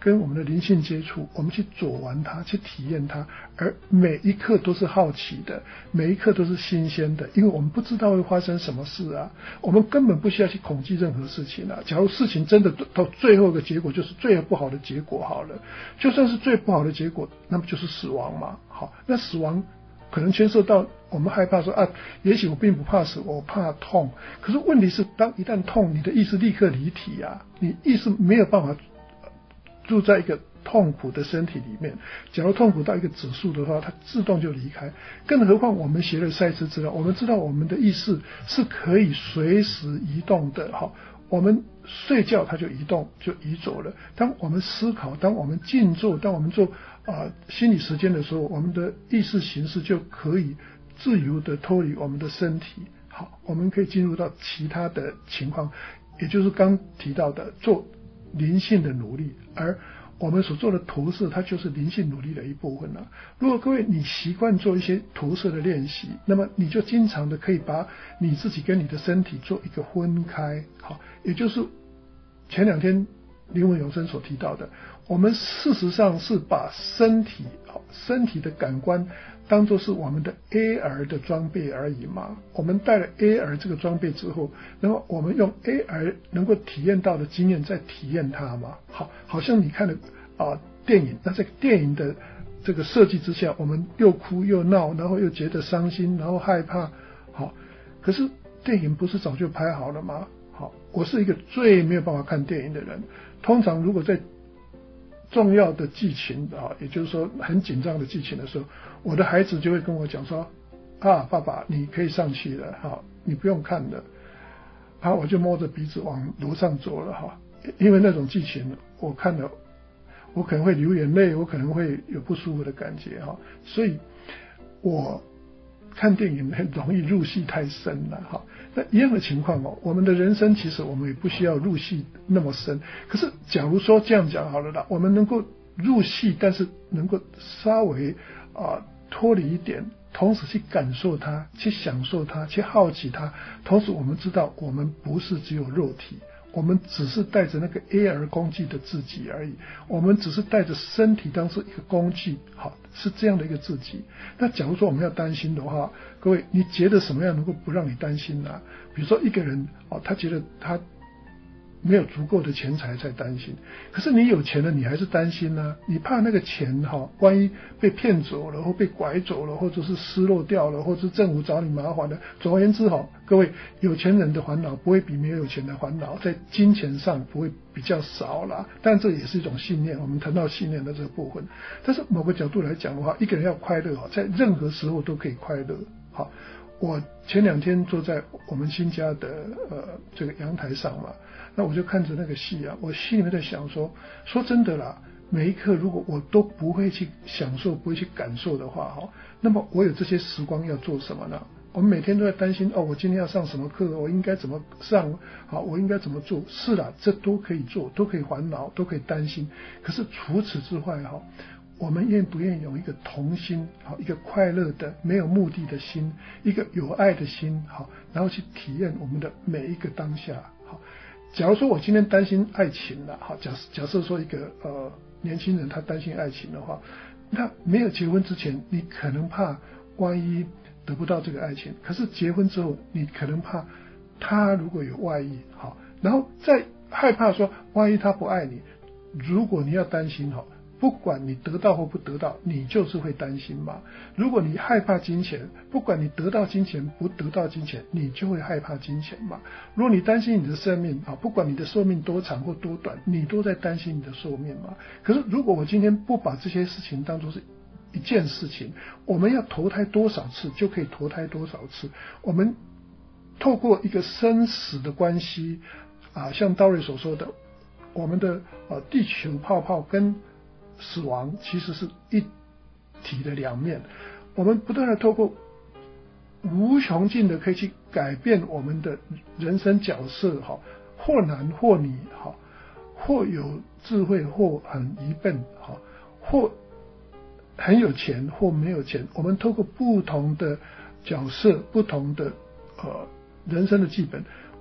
跟我们的灵性接触，我们去走完它，去体验它，而每一刻都是好奇的，每一刻都是新鲜的，因为我们不知道会发生什么事啊，我们根本不需要去恐惧任何事情啊。假如事情真的到最后一个结果就是最不好的结果好了，就算是最不好的结果，那么就是死亡嘛。好，那死亡可能牵涉到我们害怕说啊，也许我并不怕死，我怕痛。可是问题是，当一旦痛，你的意识立刻离体啊，你意识没有办法住在一个痛苦的身体里面。假如痛苦到一个指数的话，它自动就离开。更何况我们学了赛斯资料，我们知道我们的意识是可以随时移动的。好，我们睡觉它就移动，就移走了。当我们思考，当我们静坐，当我们做啊、呃、心理实践的时候，我们的意识形式就可以自由的脱离我们的身体。好，我们可以进入到其他的情况，也就是刚提到的做灵性的努力，而我们所做的投射，它就是灵性努力的一部分了、啊。如果各位你习惯做一些投射的练习，那么你就经常的可以把你自己跟你的身体做一个分开。好，也就是前两天灵魂永生所提到的，我们事实上是把身体、身体的感官当作是我们的 A R 的装备而已嘛。我们带了 A R 这个装备之后，那么我们用 A R 能够体验到的经验再体验它嘛。好，好像你看了啊、呃、电影，那在电影的这个设计之下，我们又哭又闹，然后又觉得伤心，然后害怕。好，可是电影不是早就拍好了吗？好，我是一个最没有办法看电影的人。通常如果在重要的剧情啊，也就是说很紧张的剧情的时候，我的孩子就会跟我讲说啊，爸爸你可以上去了，好，你不用看了。好，我就摸着鼻子往楼上走了哈，因为那种剧情我看了，我可能会流眼泪，我可能会有不舒服的感觉哈，所以我看电影很容易入戏太深了哈。那一样的情况哦，我们的人生其实我们也不需要入戏那么深。可是假如说这样讲好了啦，我们能够入戏，但是能够稍微啊、呃、脱离一点，同时去感受它，去享受它，去好奇它。同时我们知道我们不是只有肉体，我们只是带着那个 A R 工具的自己而已，我们只是带着身体当做一个工具，好，是这样的一个自己。那假如说我们要担心的话，各位，你觉得什么样能够不让你担心呢、啊？比如说一个人哦，他觉得他没有足够的钱财才担心，可是你有钱了，你还是担心呢、啊？你怕那个钱哈、哦，万一被骗走了，或被拐走了，或者是失落掉了，或者是政府找你麻烦了。总而言之哈，各位，有钱人的烦恼不会比没有钱的烦恼在金钱上不会比较少啦，但这也是一种信念。我们谈到信念的这个部分，但是某个角度来讲的话，一个人要快乐哈，在任何时候都可以快乐。好，我前两天坐在我们新家的呃这个阳台上嘛。那我就看着那个戏啊，我心里面在想说，说真的啦，每一刻如果我都不会去享受，不会去感受的话哈，那么我有这些时光要做什么呢？我们每天都在担心哦，我今天要上什么课，我应该怎么上，好，我应该怎么做？是啦，这都可以做，都可以烦恼，都可以担心。可是除此之外哈，我们愿不愿意有一个童心，好，一个快乐的、没有目的的心，一个有爱的心，好，然后去体验我们的每一个当下，好。假如说我今天担心爱情了，好，假假设说一个呃年轻人他担心爱情的话，那没有结婚之前，你可能怕万一得不到这个爱情，可是结婚之后，你可能怕他如果有外遇，好，然后再害怕说万一他不爱你，如果你要担心哈。不管你得到或不得到，你就是会担心嘛。如果你害怕金钱，不管你得到金钱不得到金钱，你就会害怕金钱嘛。如果你担心你的生命啊，不管你的寿命多长或多短，你都在担心你的寿命嘛。可是如果我今天不把这些事情当作是一件事情，我们要投胎多少次就可以投胎多少次。我们透过一个生死的关系啊，像道瑞所说的，我们的呃地球泡泡跟死亡其实是一体的两面，我们不断的透过无穷尽的可以去改变我们的人生角色，哈，或男或女，哈，或有智慧或很愚笨，哈，或很有钱或没有钱，我们透过不同的角色、不同的呃人生的剧本，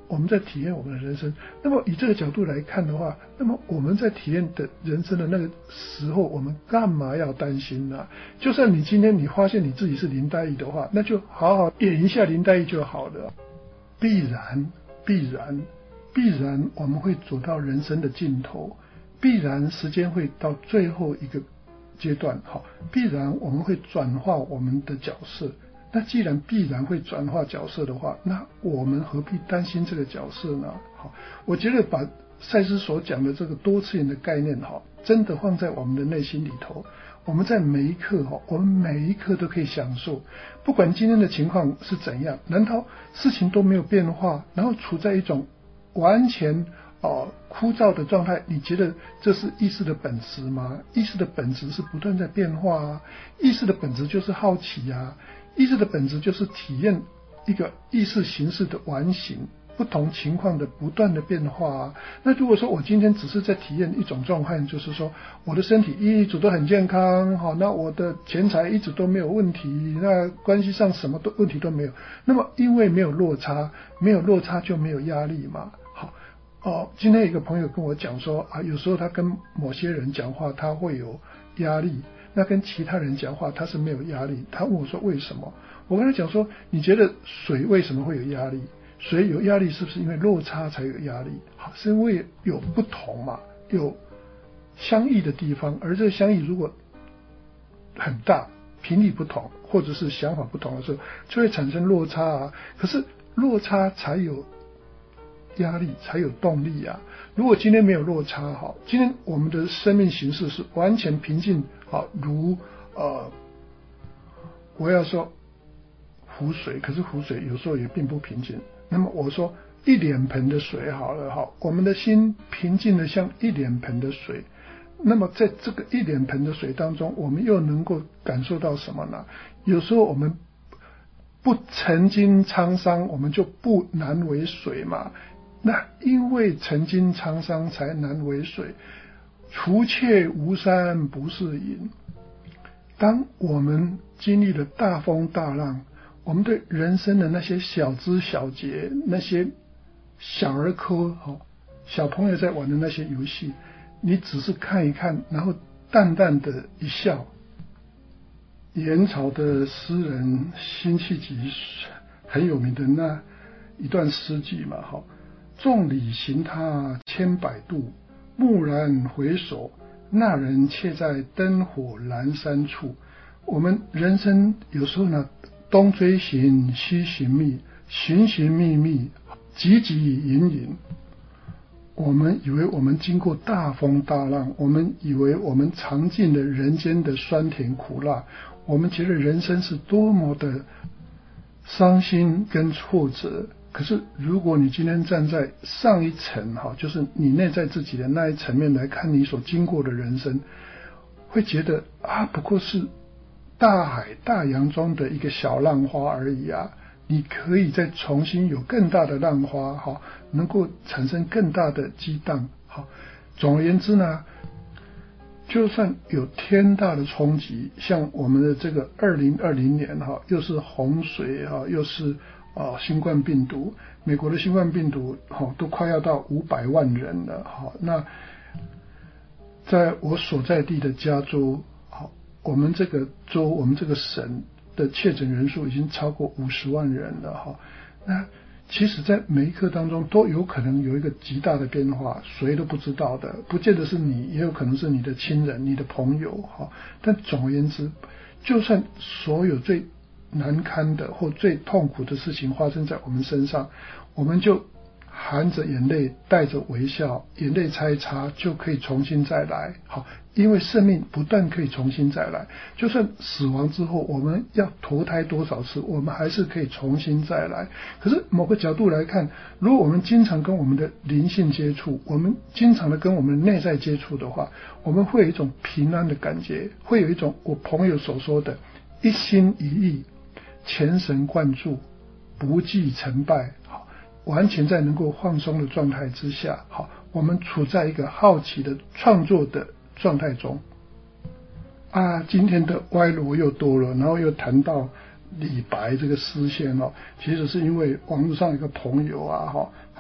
我们在体验我们的人生。那么以这个角度来看的话，那么我们在体验的人生的那个时候，我们干嘛要担心呢？就算你今天你发现你自己是林黛玉的话，那就好好演一下林黛玉就好了。必然必然必然我们会走到人生的尽头，必然时间会到最后一个阶段，好，必然我们会转化我们的角色。那既然必然会转化角色的话，那我们何必担心这个角色呢？好，我觉得把赛斯所讲的这个多次元的概念，哈，真的放在我们的内心里头，我们在每一刻，哈，我们每一刻都可以享受，不管今天的情况是怎样，难道事情都没有变化，然后处在一种完全哦枯燥的状态？你觉得这是意识的本质吗？意识的本质是不断在变化啊，意识的本质就是好奇啊。意识的本质就是体验一个意识形式的完形，不同情况的不断的变化啊。那如果说我今天只是在体验一种状况，就是说我的身体一直都很健康，好，那我的钱财一直都没有问题，那关系上什么都问题都没有，那么因为没有落差，没有落差就没有压力嘛。好哦，今天有一个朋友跟我讲说啊，有时候他跟某些人讲话他会有压力，那跟其他人讲话他是没有压力。他问我说为什么？我跟他讲说，你觉得水为什么会有压力？水有压力是不是因为落差才有压力？好，是因为有不同嘛，有相异的地方，而这个相异如果很大，频率不同，或者是想法不同的时候，就会产生落差啊。可是落差才有压力，才有动力啊。如果今天没有落差，好，今天我们的生命形式是完全平静，好，如呃，我要说湖水，可是湖水有时候也并不平静。那么我说一脸盆的水好了，好，我们的心平静的像一脸盆的水。那么在这个一脸盆的水当中，我们又能够感受到什么呢？有时候我们不曾经沧桑，我们就不难为水嘛。那因为曾经沧桑才难为水，除却巫山不是云。当我们经历了大风大浪，我们对人生的那些小枝小节，那些小儿科，小朋友在玩的那些游戏，你只是看一看，然后淡淡的一笑。元朝的诗人辛弃疾很有名的那一段诗句嘛，哈，众里行他千百度，蓦然回首，那人却在灯火阑珊处。我们人生有时候呢，东追寻，西寻觅，寻寻觅觅，汲汲营营。我们以为我们经过大风大浪，我们以为我们尝尽了人间的酸甜苦辣，我们觉得人生是多么的伤心跟挫折。可是如果你今天站在上一层，就是你内在自己的那一层面来看你所经过的人生，会觉得啊，不过是大海大洋中的一个小浪花而已啊，你可以再重新有更大的浪花，好，能够产生更大的激荡。好，总而言之呢，就算有天大的冲击，像我们的这个二零二零年哈，又是洪水哈，又是啊新冠病毒，美国的新冠病毒哈都快要到五百万人了哈。那在我所在地的加州，好，我们这个州，我们这个省的确诊人数已经超过五十万人了哈。那其实在每一刻当中都有可能有一个极大的变化，谁都不知道的，不见得是你，也有可能是你的亲人、你的朋友哈。但总而言之，就算所有最难堪的或最痛苦的事情发生在我们身上，我们就含着眼泪，带着微笑，眼泪擦一擦就可以重新再来。好，因为生命不断可以重新再来，就算死亡之后我们要投胎多少次，我们还是可以重新再来。可是某个角度来看，如果我们经常跟我们的灵性接触，我们经常的跟我们的内在接触的话，我们会有一种平安的感觉，会有一种我朋友所说的一心一意，全神贯注，不计成败，好，完全在能够放松的状态之下，好，我们处在一个好奇的创作的状态中啊。今天的歪罗又多了，然后又谈到李白这个诗仙哦，其实是因为网络上有个朋友啊，哈，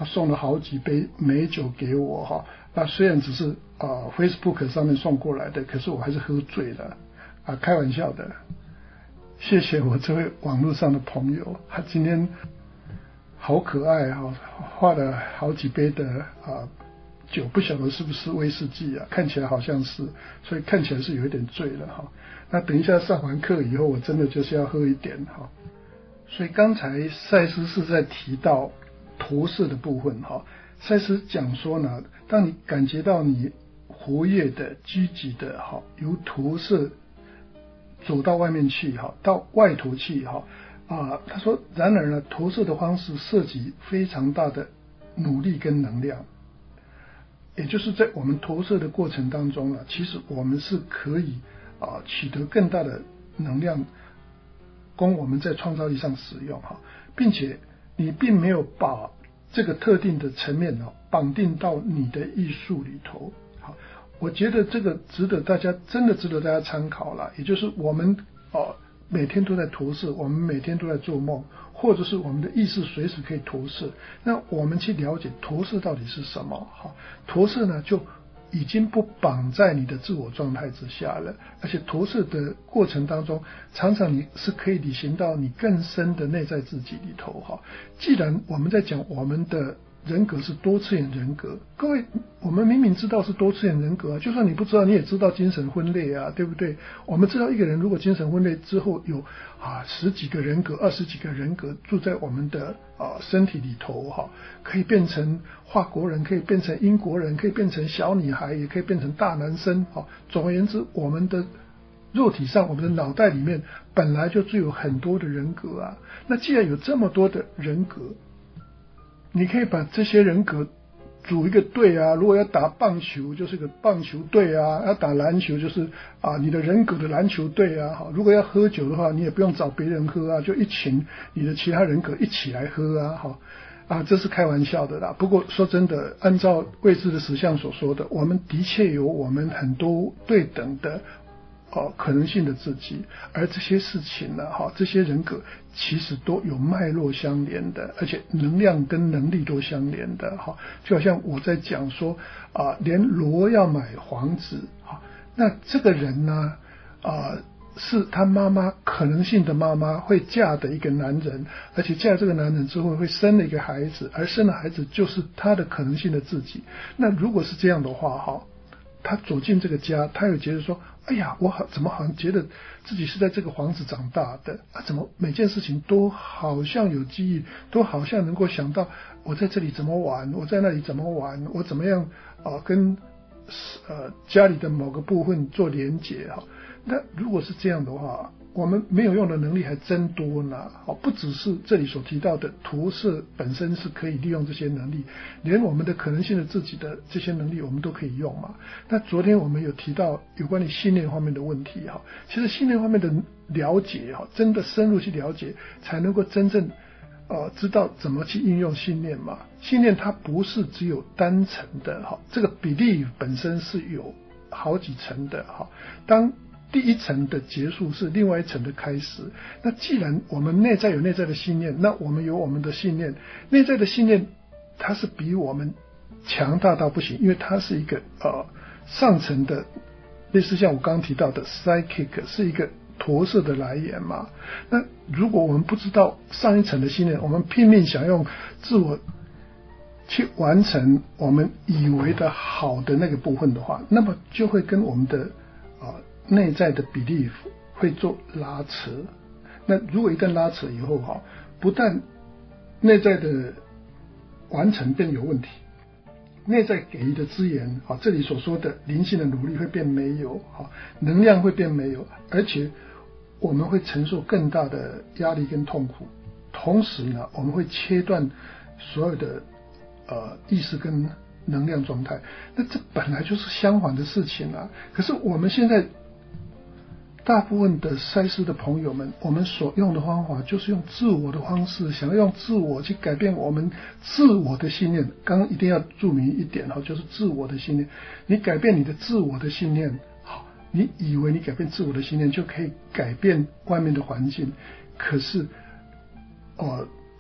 他送了好几杯美酒给我哈。那虽然只是啊、呃、Facebook 上面送过来的，可是我还是喝醉了啊，开玩笑的。谢谢我这位网络上的朋友，他今天好可爱哈，画了好几杯的啊酒，不晓得是不是威士忌啊，看起来好像是，所以看起来是有一点醉了哈。那等一下上完课以后，我真的就是要喝一点哈。所以刚才赛斯是在提到投射的部分哈，赛斯讲说呢，当你感觉到你活跃的、积极的哈，由投射走到外面去哈，到外头去哈啊，他说，然而呢，投射的方式涉及非常大的努力跟能量，也就是在我们投射的过程当中呢，其实我们是可以啊取得更大的能量，供我们在创造力上使用哈，并且你并没有把这个特定的层面呢绑定到你的艺术里头。好，我觉得这个值得大家真的值得大家参考了，也就是我们哦每天都在投射，我们每天都在做梦，或者是我们的意识随时可以投射。那我们去了解投射到底是什么？好，投射呢就已经不绑在你的自我状态之下了，而且投射的过程当中，常常你是可以履行到你更深的内在自己里头哈。既然我们在讲我们的人格是多次元人格，各位，我们明明知道是多次元人格啊，就算你不知道，你也知道精神分裂啊，对不对？我们知道一个人如果精神分裂之后有啊十几个人格、二十几个人格住在我们的啊身体里头哈，可以变成法国人，可以变成英国人，可以变成小女孩，也可以变成大男生哈。总而言之，我们的肉体上，我们的脑袋里面本来就具有很多的人格啊。那既然有这么多的人格，你可以把这些人格组一个队啊，如果要打棒球就是个棒球队啊，要打篮球就是啊你的人格的篮球队啊，好，如果要喝酒的话，你也不用找别人喝啊，就一群你的其他人格一起来喝啊，好啊，这是开玩笑的啦。不过说真的，按照未知的实相所说的，我们的确有我们很多对等的哦，可能性的自己，而这些事情呢，哈，这些人格其实都有脉络相连的，而且能量跟能力都相连的，哈，就好像我在讲说啊，连罗要买房子，哈，那这个人呢，啊，是他妈妈可能性的妈妈会嫁的一个男人，而且嫁这个男人之后会生了一个孩子，而生的孩子就是他的可能性的自己。那如果是这样的话，哈，他走进这个家，他有觉得说，哎呀，我好怎么好像觉得自己是在这个房子长大的啊？怎么每件事情都好像有记忆，都好像能够想到我在这里怎么玩，我在那里怎么玩，我怎么样啊跟呃家里的某个部分做连结哈。那如果是这样的话，我们没有用的能力还真多呢。好，不只是这里所提到的投射本身是可以利用这些能力，连我们的可能性的自己的这些能力我们都可以用嘛。那昨天我们有提到有关于信念方面的问题哈，其实信念方面的了解哈，真的深入去了解，才能够真正呃知道怎么去应用信念嘛。信念它不是只有单层的哈，这个比例本身是有好几层的哈。当第一层的结束是另外一层的开始。那既然我们内在有内在的信念，那我们有我们的信念，内在的信念它是比我们强大到不行，因为它是一个呃上层的，类似像我刚刚提到的 psychic 是一个投射的来源嘛。那如果我们不知道上一层的信念，我们拼命想用自我去完成我们以为的好的那个部分的话，那么就会跟我们的啊、呃内在的比例会做拉扯。那如果一旦拉扯以后哈，不但内在的完成变有问题，内在给予的资源啊，这里所说的灵性的努力会变没有，哈，能量会变没有，而且我们会承受更大的压力跟痛苦。同时呢，我们会切断所有的呃意识跟能量状态。那这本来就是相反的事情啊。可是我们现在大部分的赛斯的朋友们，我们所用的方法就是用自我的方式，想要用自我去改变我们自我的信念。刚刚一定要注明一点哈，就是自我的信念。你改变你的自我的信念，好，你以为你改变自我的信念就可以改变外面的环境，可是，呃，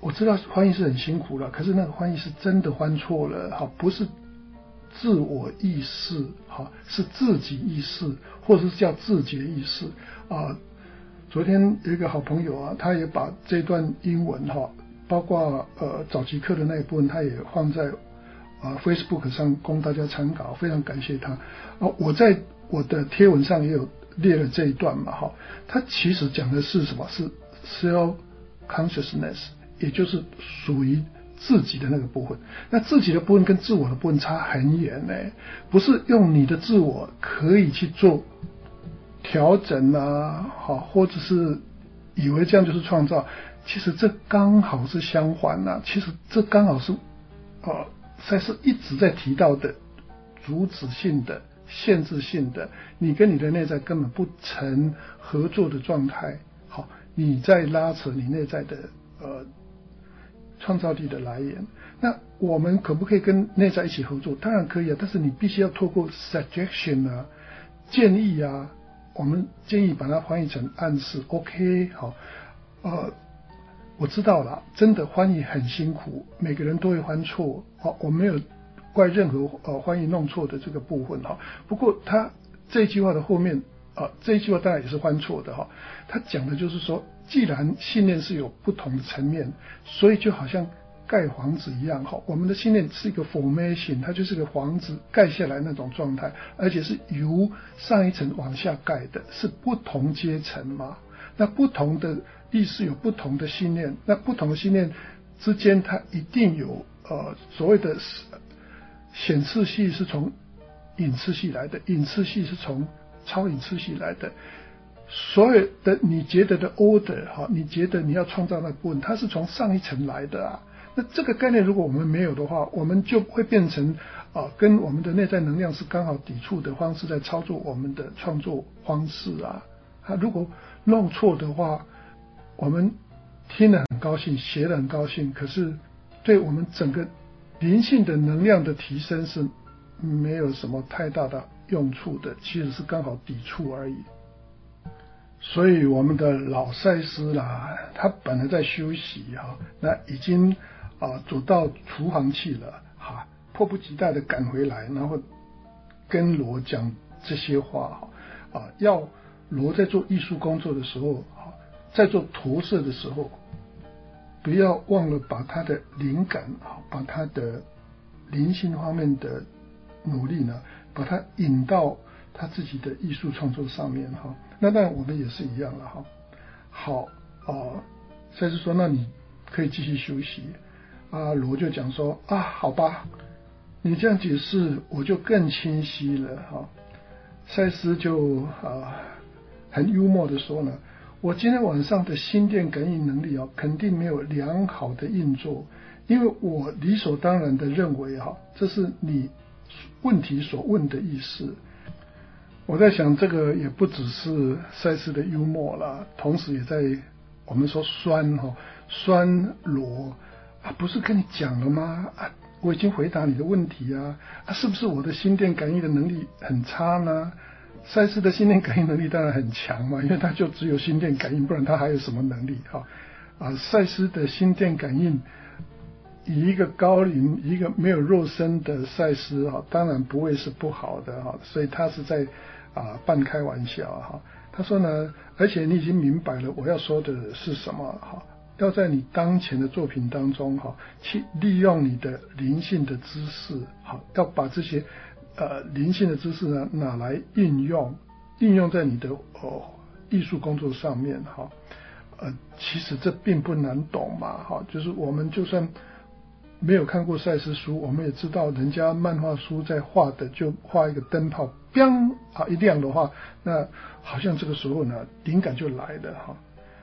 我知道翻译是很辛苦了，可是那个翻译是真的翻错了，哈，不是自我意识，哈，是自己意识，或者是叫自己的意识啊。昨天有一个好朋友啊，他也把这段英文哈，包括呃早期课的那一部分，他也放在啊 Facebook 上供大家参考，非常感谢他啊。我在我的贴文上也有列了这一段嘛，哈，他其实讲的是什么？是 self consciousness。也就是属于自己的那个部分，那自己的部分跟自我的部分差很远呢，不是用你的自我可以去做调整啊，好，或者是以为这样就是创造，其实这刚好是相反啊，其实这刚好是呃，赛斯一直在提到的阻止性的、限制性的，你跟你的内在根本不成合作的状态，好，你在拉扯你内在的呃。创造力的来源，那我们可不可以跟内在一起合作？当然可以啊，但是你必须要透过 suggestion 啊、建议啊，我们建议把它翻译成暗示 ，OK， 好，呃，我知道了，真的翻译很辛苦，每个人都会犯错，好，我没有怪任何呃翻译弄错的这个部分哈。不过他这句话的后面啊、呃，这一句话当然也是犯错的哈。他讲的就是说，既然信念是有不同的层面，所以就好像盖房子一样哈，我们的信念是一个 formation， 它就是个房子盖下来那种状态，而且是由上一层往下盖的，是不同阶层嘛。那不同的意识有不同的信念，那不同的信念之间，它一定有呃所谓的显示系是从隐次系来的，隐次系是从超隐次系来的。所有的你觉得的 order 哈，你觉得你要创造那部分，它是从上一层来的啊。那这个概念如果我们没有的话，我们就会变成啊，跟我们的内在能量是刚好抵触的方式在操作我们的创作方式啊。啊，如果弄错的话，我们听了很高兴，学了很高兴，可是对我们整个灵性的能量的提升是没有什么太大的用处的，其实是刚好抵触而已。所以我们的老赛斯啦，他本来在休息哈，那已经啊走到厨房去了哈，迫不及待的赶回来，然后跟罗讲这些话哈啊，要罗在做艺术工作的时候，在做投射的时候，不要忘了把他的灵感啊，把他的灵性方面的努力呢，把它引到他自己的艺术创作上面哈。那当然我们也是一样了哈。好啊，赛斯说那你可以继续休息啊。罗就讲说啊，好吧，你这样解释我就更清晰了哈。赛斯就啊很幽默的说呢，我今天晚上的心电感应能力啊，肯定没有良好的运作，因为我理所当然的认为哈，这是你问题所问的意思。我在想，这个也不只是赛斯的幽默啦，同时也在我们说酸哈酸罗啊，不是跟你讲了吗？啊，我已经回答你的问题啊，啊，是不是我的心电感应的能力很差呢？赛斯的心电感应能力当然很强嘛，因为他就只有心电感应，不然他还有什么能力哈？啊，赛斯的心电感应，以一个高龄、一个没有肉身的赛斯哈，当然不会是不好的哈，所以他是在啊半开玩笑哈。他说呢，而且你已经明白了我要说的是什么哈，要在你当前的作品当中哈，去利用你的灵性的知识，好，要把这些呃灵性的知识呢拿来应用，应用在你的哦艺术工作上面哈。呃，其实这并不难懂嘛哈，就是我们就算没有看过赛斯书，我们也知道人家漫画书在画的，就画一个灯泡，砰啊一亮的话，那好像这个时候呢，灵感就来了哈。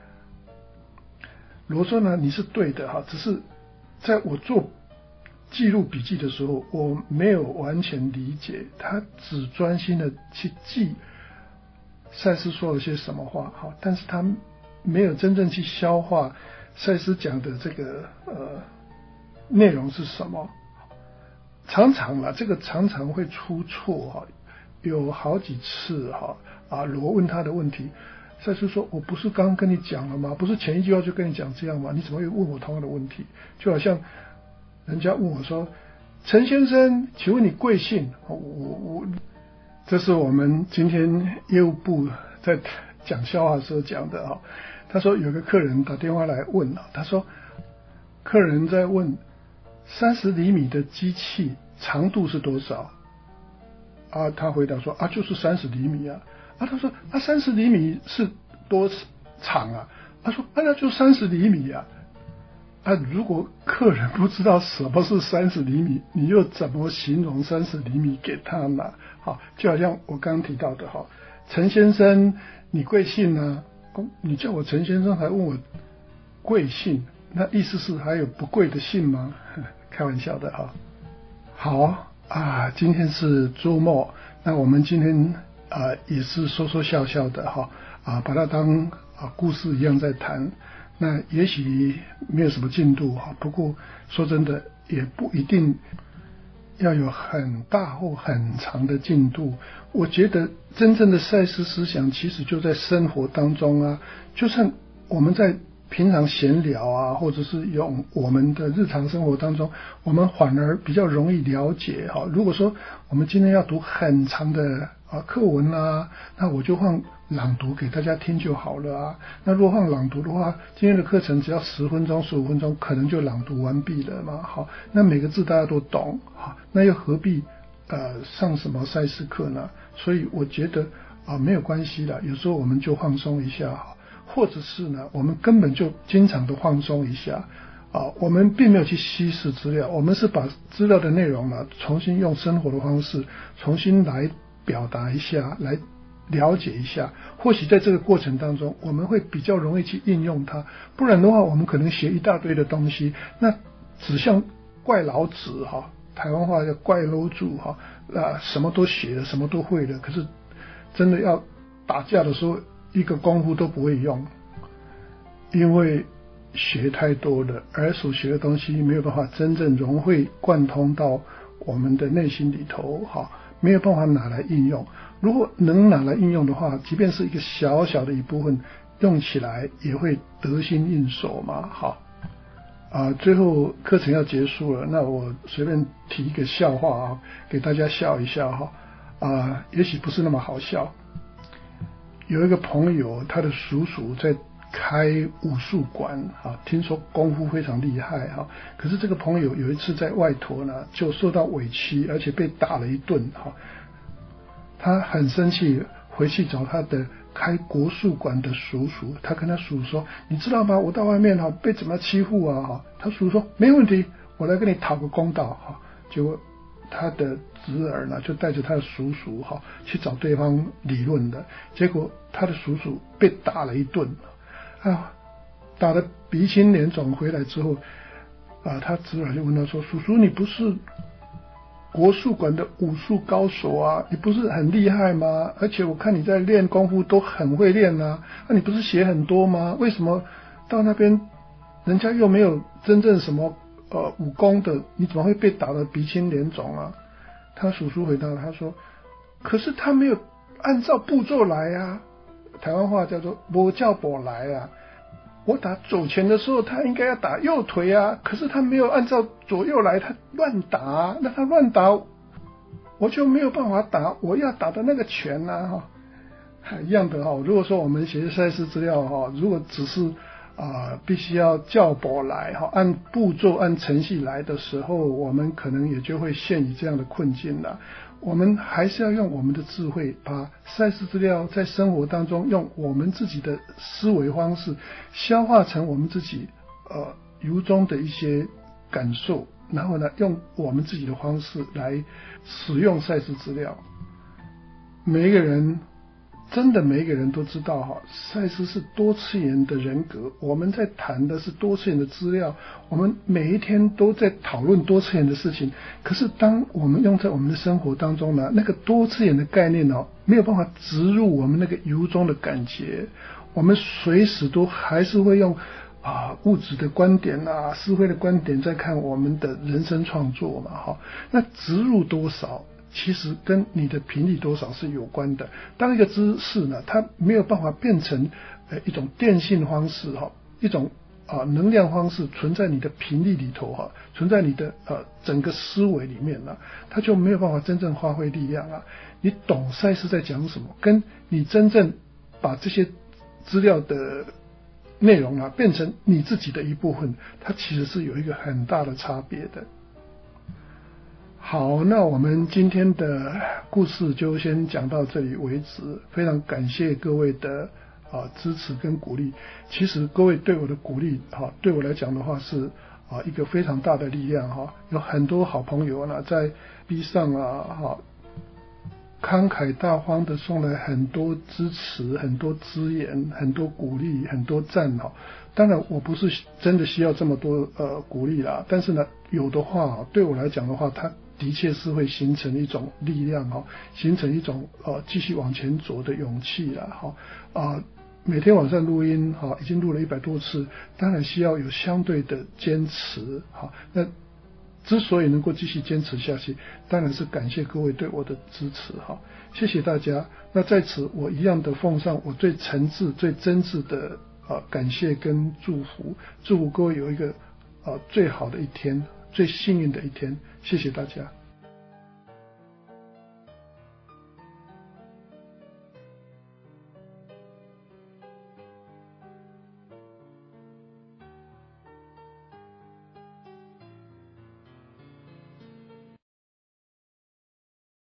罗说呢，你是对的哈，只是在我做记录笔记的时候，我没有完全理解，他只专心的去记赛斯说了些什么话哈，但是他没有真正去消化赛斯讲的这个呃。内容是什么？常常啊，这个常常会出错哈，有好几次哈啊，罗问他的问题， 赛斯说：“我不是刚刚跟你讲了吗？不是前一句话就跟你讲这样吗？你怎么会问我同样的问题？就好像人家问我说：‘陈先生，请问你贵姓？’我我这是我们今天业务部在讲笑话的时候讲的哈。他说有个客人打电话来问了，他说客人在问三十厘米的机器长度是多少？啊，他回答说啊，就是三十厘米啊。啊，他说啊，三十厘米是多长啊？他说啊，那就三十厘米啊。啊，如果客人不知道什么是三十厘米，你又怎么形容三十厘米给他呢？好，就好像我刚刚提到的哈，陈先生，你贵姓呢？你叫我陈先生，还问我贵姓，那意思是还有不贵的姓吗？开玩笑的哈。好啊，今天是周末，那我们今天啊也是说说笑笑的哈啊，把它当啊故事一样在谈。那也许没有什么进度哈，不过说真的也不一定要有很大或很长的进度。我觉得真正的赛斯思想其实就在生活当中啊，就算我们在平常闲聊啊，或者是用我们的日常生活当中，我们反而比较容易了解哈。如果说我们今天要读很长的啊课文啊，那我就放朗读给大家听就好了啊。那如果放朗读的话，今天的课程只要十分钟十五分钟可能就朗读完毕了嘛。好，那每个字大家都懂，好，那又何必呃上什么赛斯课呢？所以我觉得啊没有关系啦，有时候我们就放松一下，或者是呢我们根本就经常的放松一下啊，我们并没有去稀释资料，我们是把资料的内容呢重新用生活的方式重新来表达一下，来了解一下，或许在这个过程当中我们会比较容易去应用它，不然的话我们可能学一大堆的东西，那只像怪老子哈，台湾话叫怪楼主哈，啊什么都学了，什么都会了，可是真的要打架的时候一个功夫都不会用，因为学太多了，而所学的东西没有办法真正融会贯通到我们的内心里头哈，没有办法拿来应用。如果能拿来应用的话，即便是一个小小的一部分，用起来也会得心应手嘛。好啊，最后课程要结束了，那我随便提一个笑话啊，给大家笑一笑哈。啊，也许不是那么好笑。有一个朋友，他的叔叔在开武术馆啊，听说功夫非常厉害哈。可是这个朋友有一次在外头呢，就受到委屈，而且被打了一顿哈。他很生气，回去找他的开国术馆的叔叔，他跟他叔叔说：“你知道吗？我到外面哈被怎么欺负啊？”哈，他叔叔说：“没问题，我来跟你讨个公道。”哈，结果他的侄儿呢就带着他的叔叔哈去找对方理论的，结果他的叔叔被打了一顿啊，打得鼻青脸肿，回来之后啊，他侄儿就问他说：“叔叔，你不是国术馆的武术高手啊，你不是很厉害吗？而且我看你在练功夫都很会练啊，那、啊、你不是学很多吗？为什么到那边人家又没有真正什么呃武功的，你怎么会被打得鼻青脸肿啊？”他叔叔回答他说：“可是他没有按照步骤来啊，台湾话叫做没叫步来啊。我打左拳的时候，他应该要打右腿啊，可是他没有按照左右来，他乱打，那他乱打，我就没有办法打我要打的那个拳啊。”哈，一样的哈。如果说我们学赛事资料哈，如果只是啊、呃，必须要教步来哈，按步骤按程序来的时候，我们可能也就会陷于这样的困境了。我们还是要用我们的智慧，把赛事资料在生活当中用我们自己的思维方式消化成我们自己呃由衷的一些感受，然后呢，用我们自己的方式来使用赛事资料。每一个人真的每一个人都知道哈，赛斯是多次元的人格，我们在谈的是多次元的资料，我们每一天都在讨论多次元的事情。可是当我们用在我们的生活当中呢，那个多次元的概念哦，没有办法植入我们那个由衷的感觉，我们随时都还是会用啊物质的观点啊、思维的观点在看我们的人生创作嘛哈。那植入多少？ 其实跟你的频率多少是有关的。当一个知识呢，它没有办法变成呃一种电信方式哈，一种啊能量方式存在你的频率里头哈，存在你的呃整个思维里面呢，它就没有办法真正发挥力量啊。你懂赛斯在讲什么，跟你真正把这些资料的内容啊变成你自己的一部分，它其实是有一个很大的差别的。好，那我们今天的故事就先讲到这里为止。非常感谢各位的啊支持跟鼓励。其实各位对我的鼓励哈，对我来讲的话是啊一个非常大的力量哈。有很多好朋友呢在 B 上啊哈，慷慨大方的送来很多支持、很多资源、很多鼓励、很多赞哈。当然我不是真的需要这么多呃鼓励啦，但是呢有的话对我来讲的话，它的确是会形成一种力量哈，形成一种呃继续往前走的勇气啦哈啊、呃。每天晚上录音哈，已经录了一百多次，当然需要有相对的坚持哈。那之所以能够继续坚持下去，当然是感谢各位对我的支持哈，谢谢大家。那在此我一样的奉上我最诚挚、最真挚的呃感谢跟祝福，祝福各位有一个呃最好的一天，最幸运的一天，谢谢大家。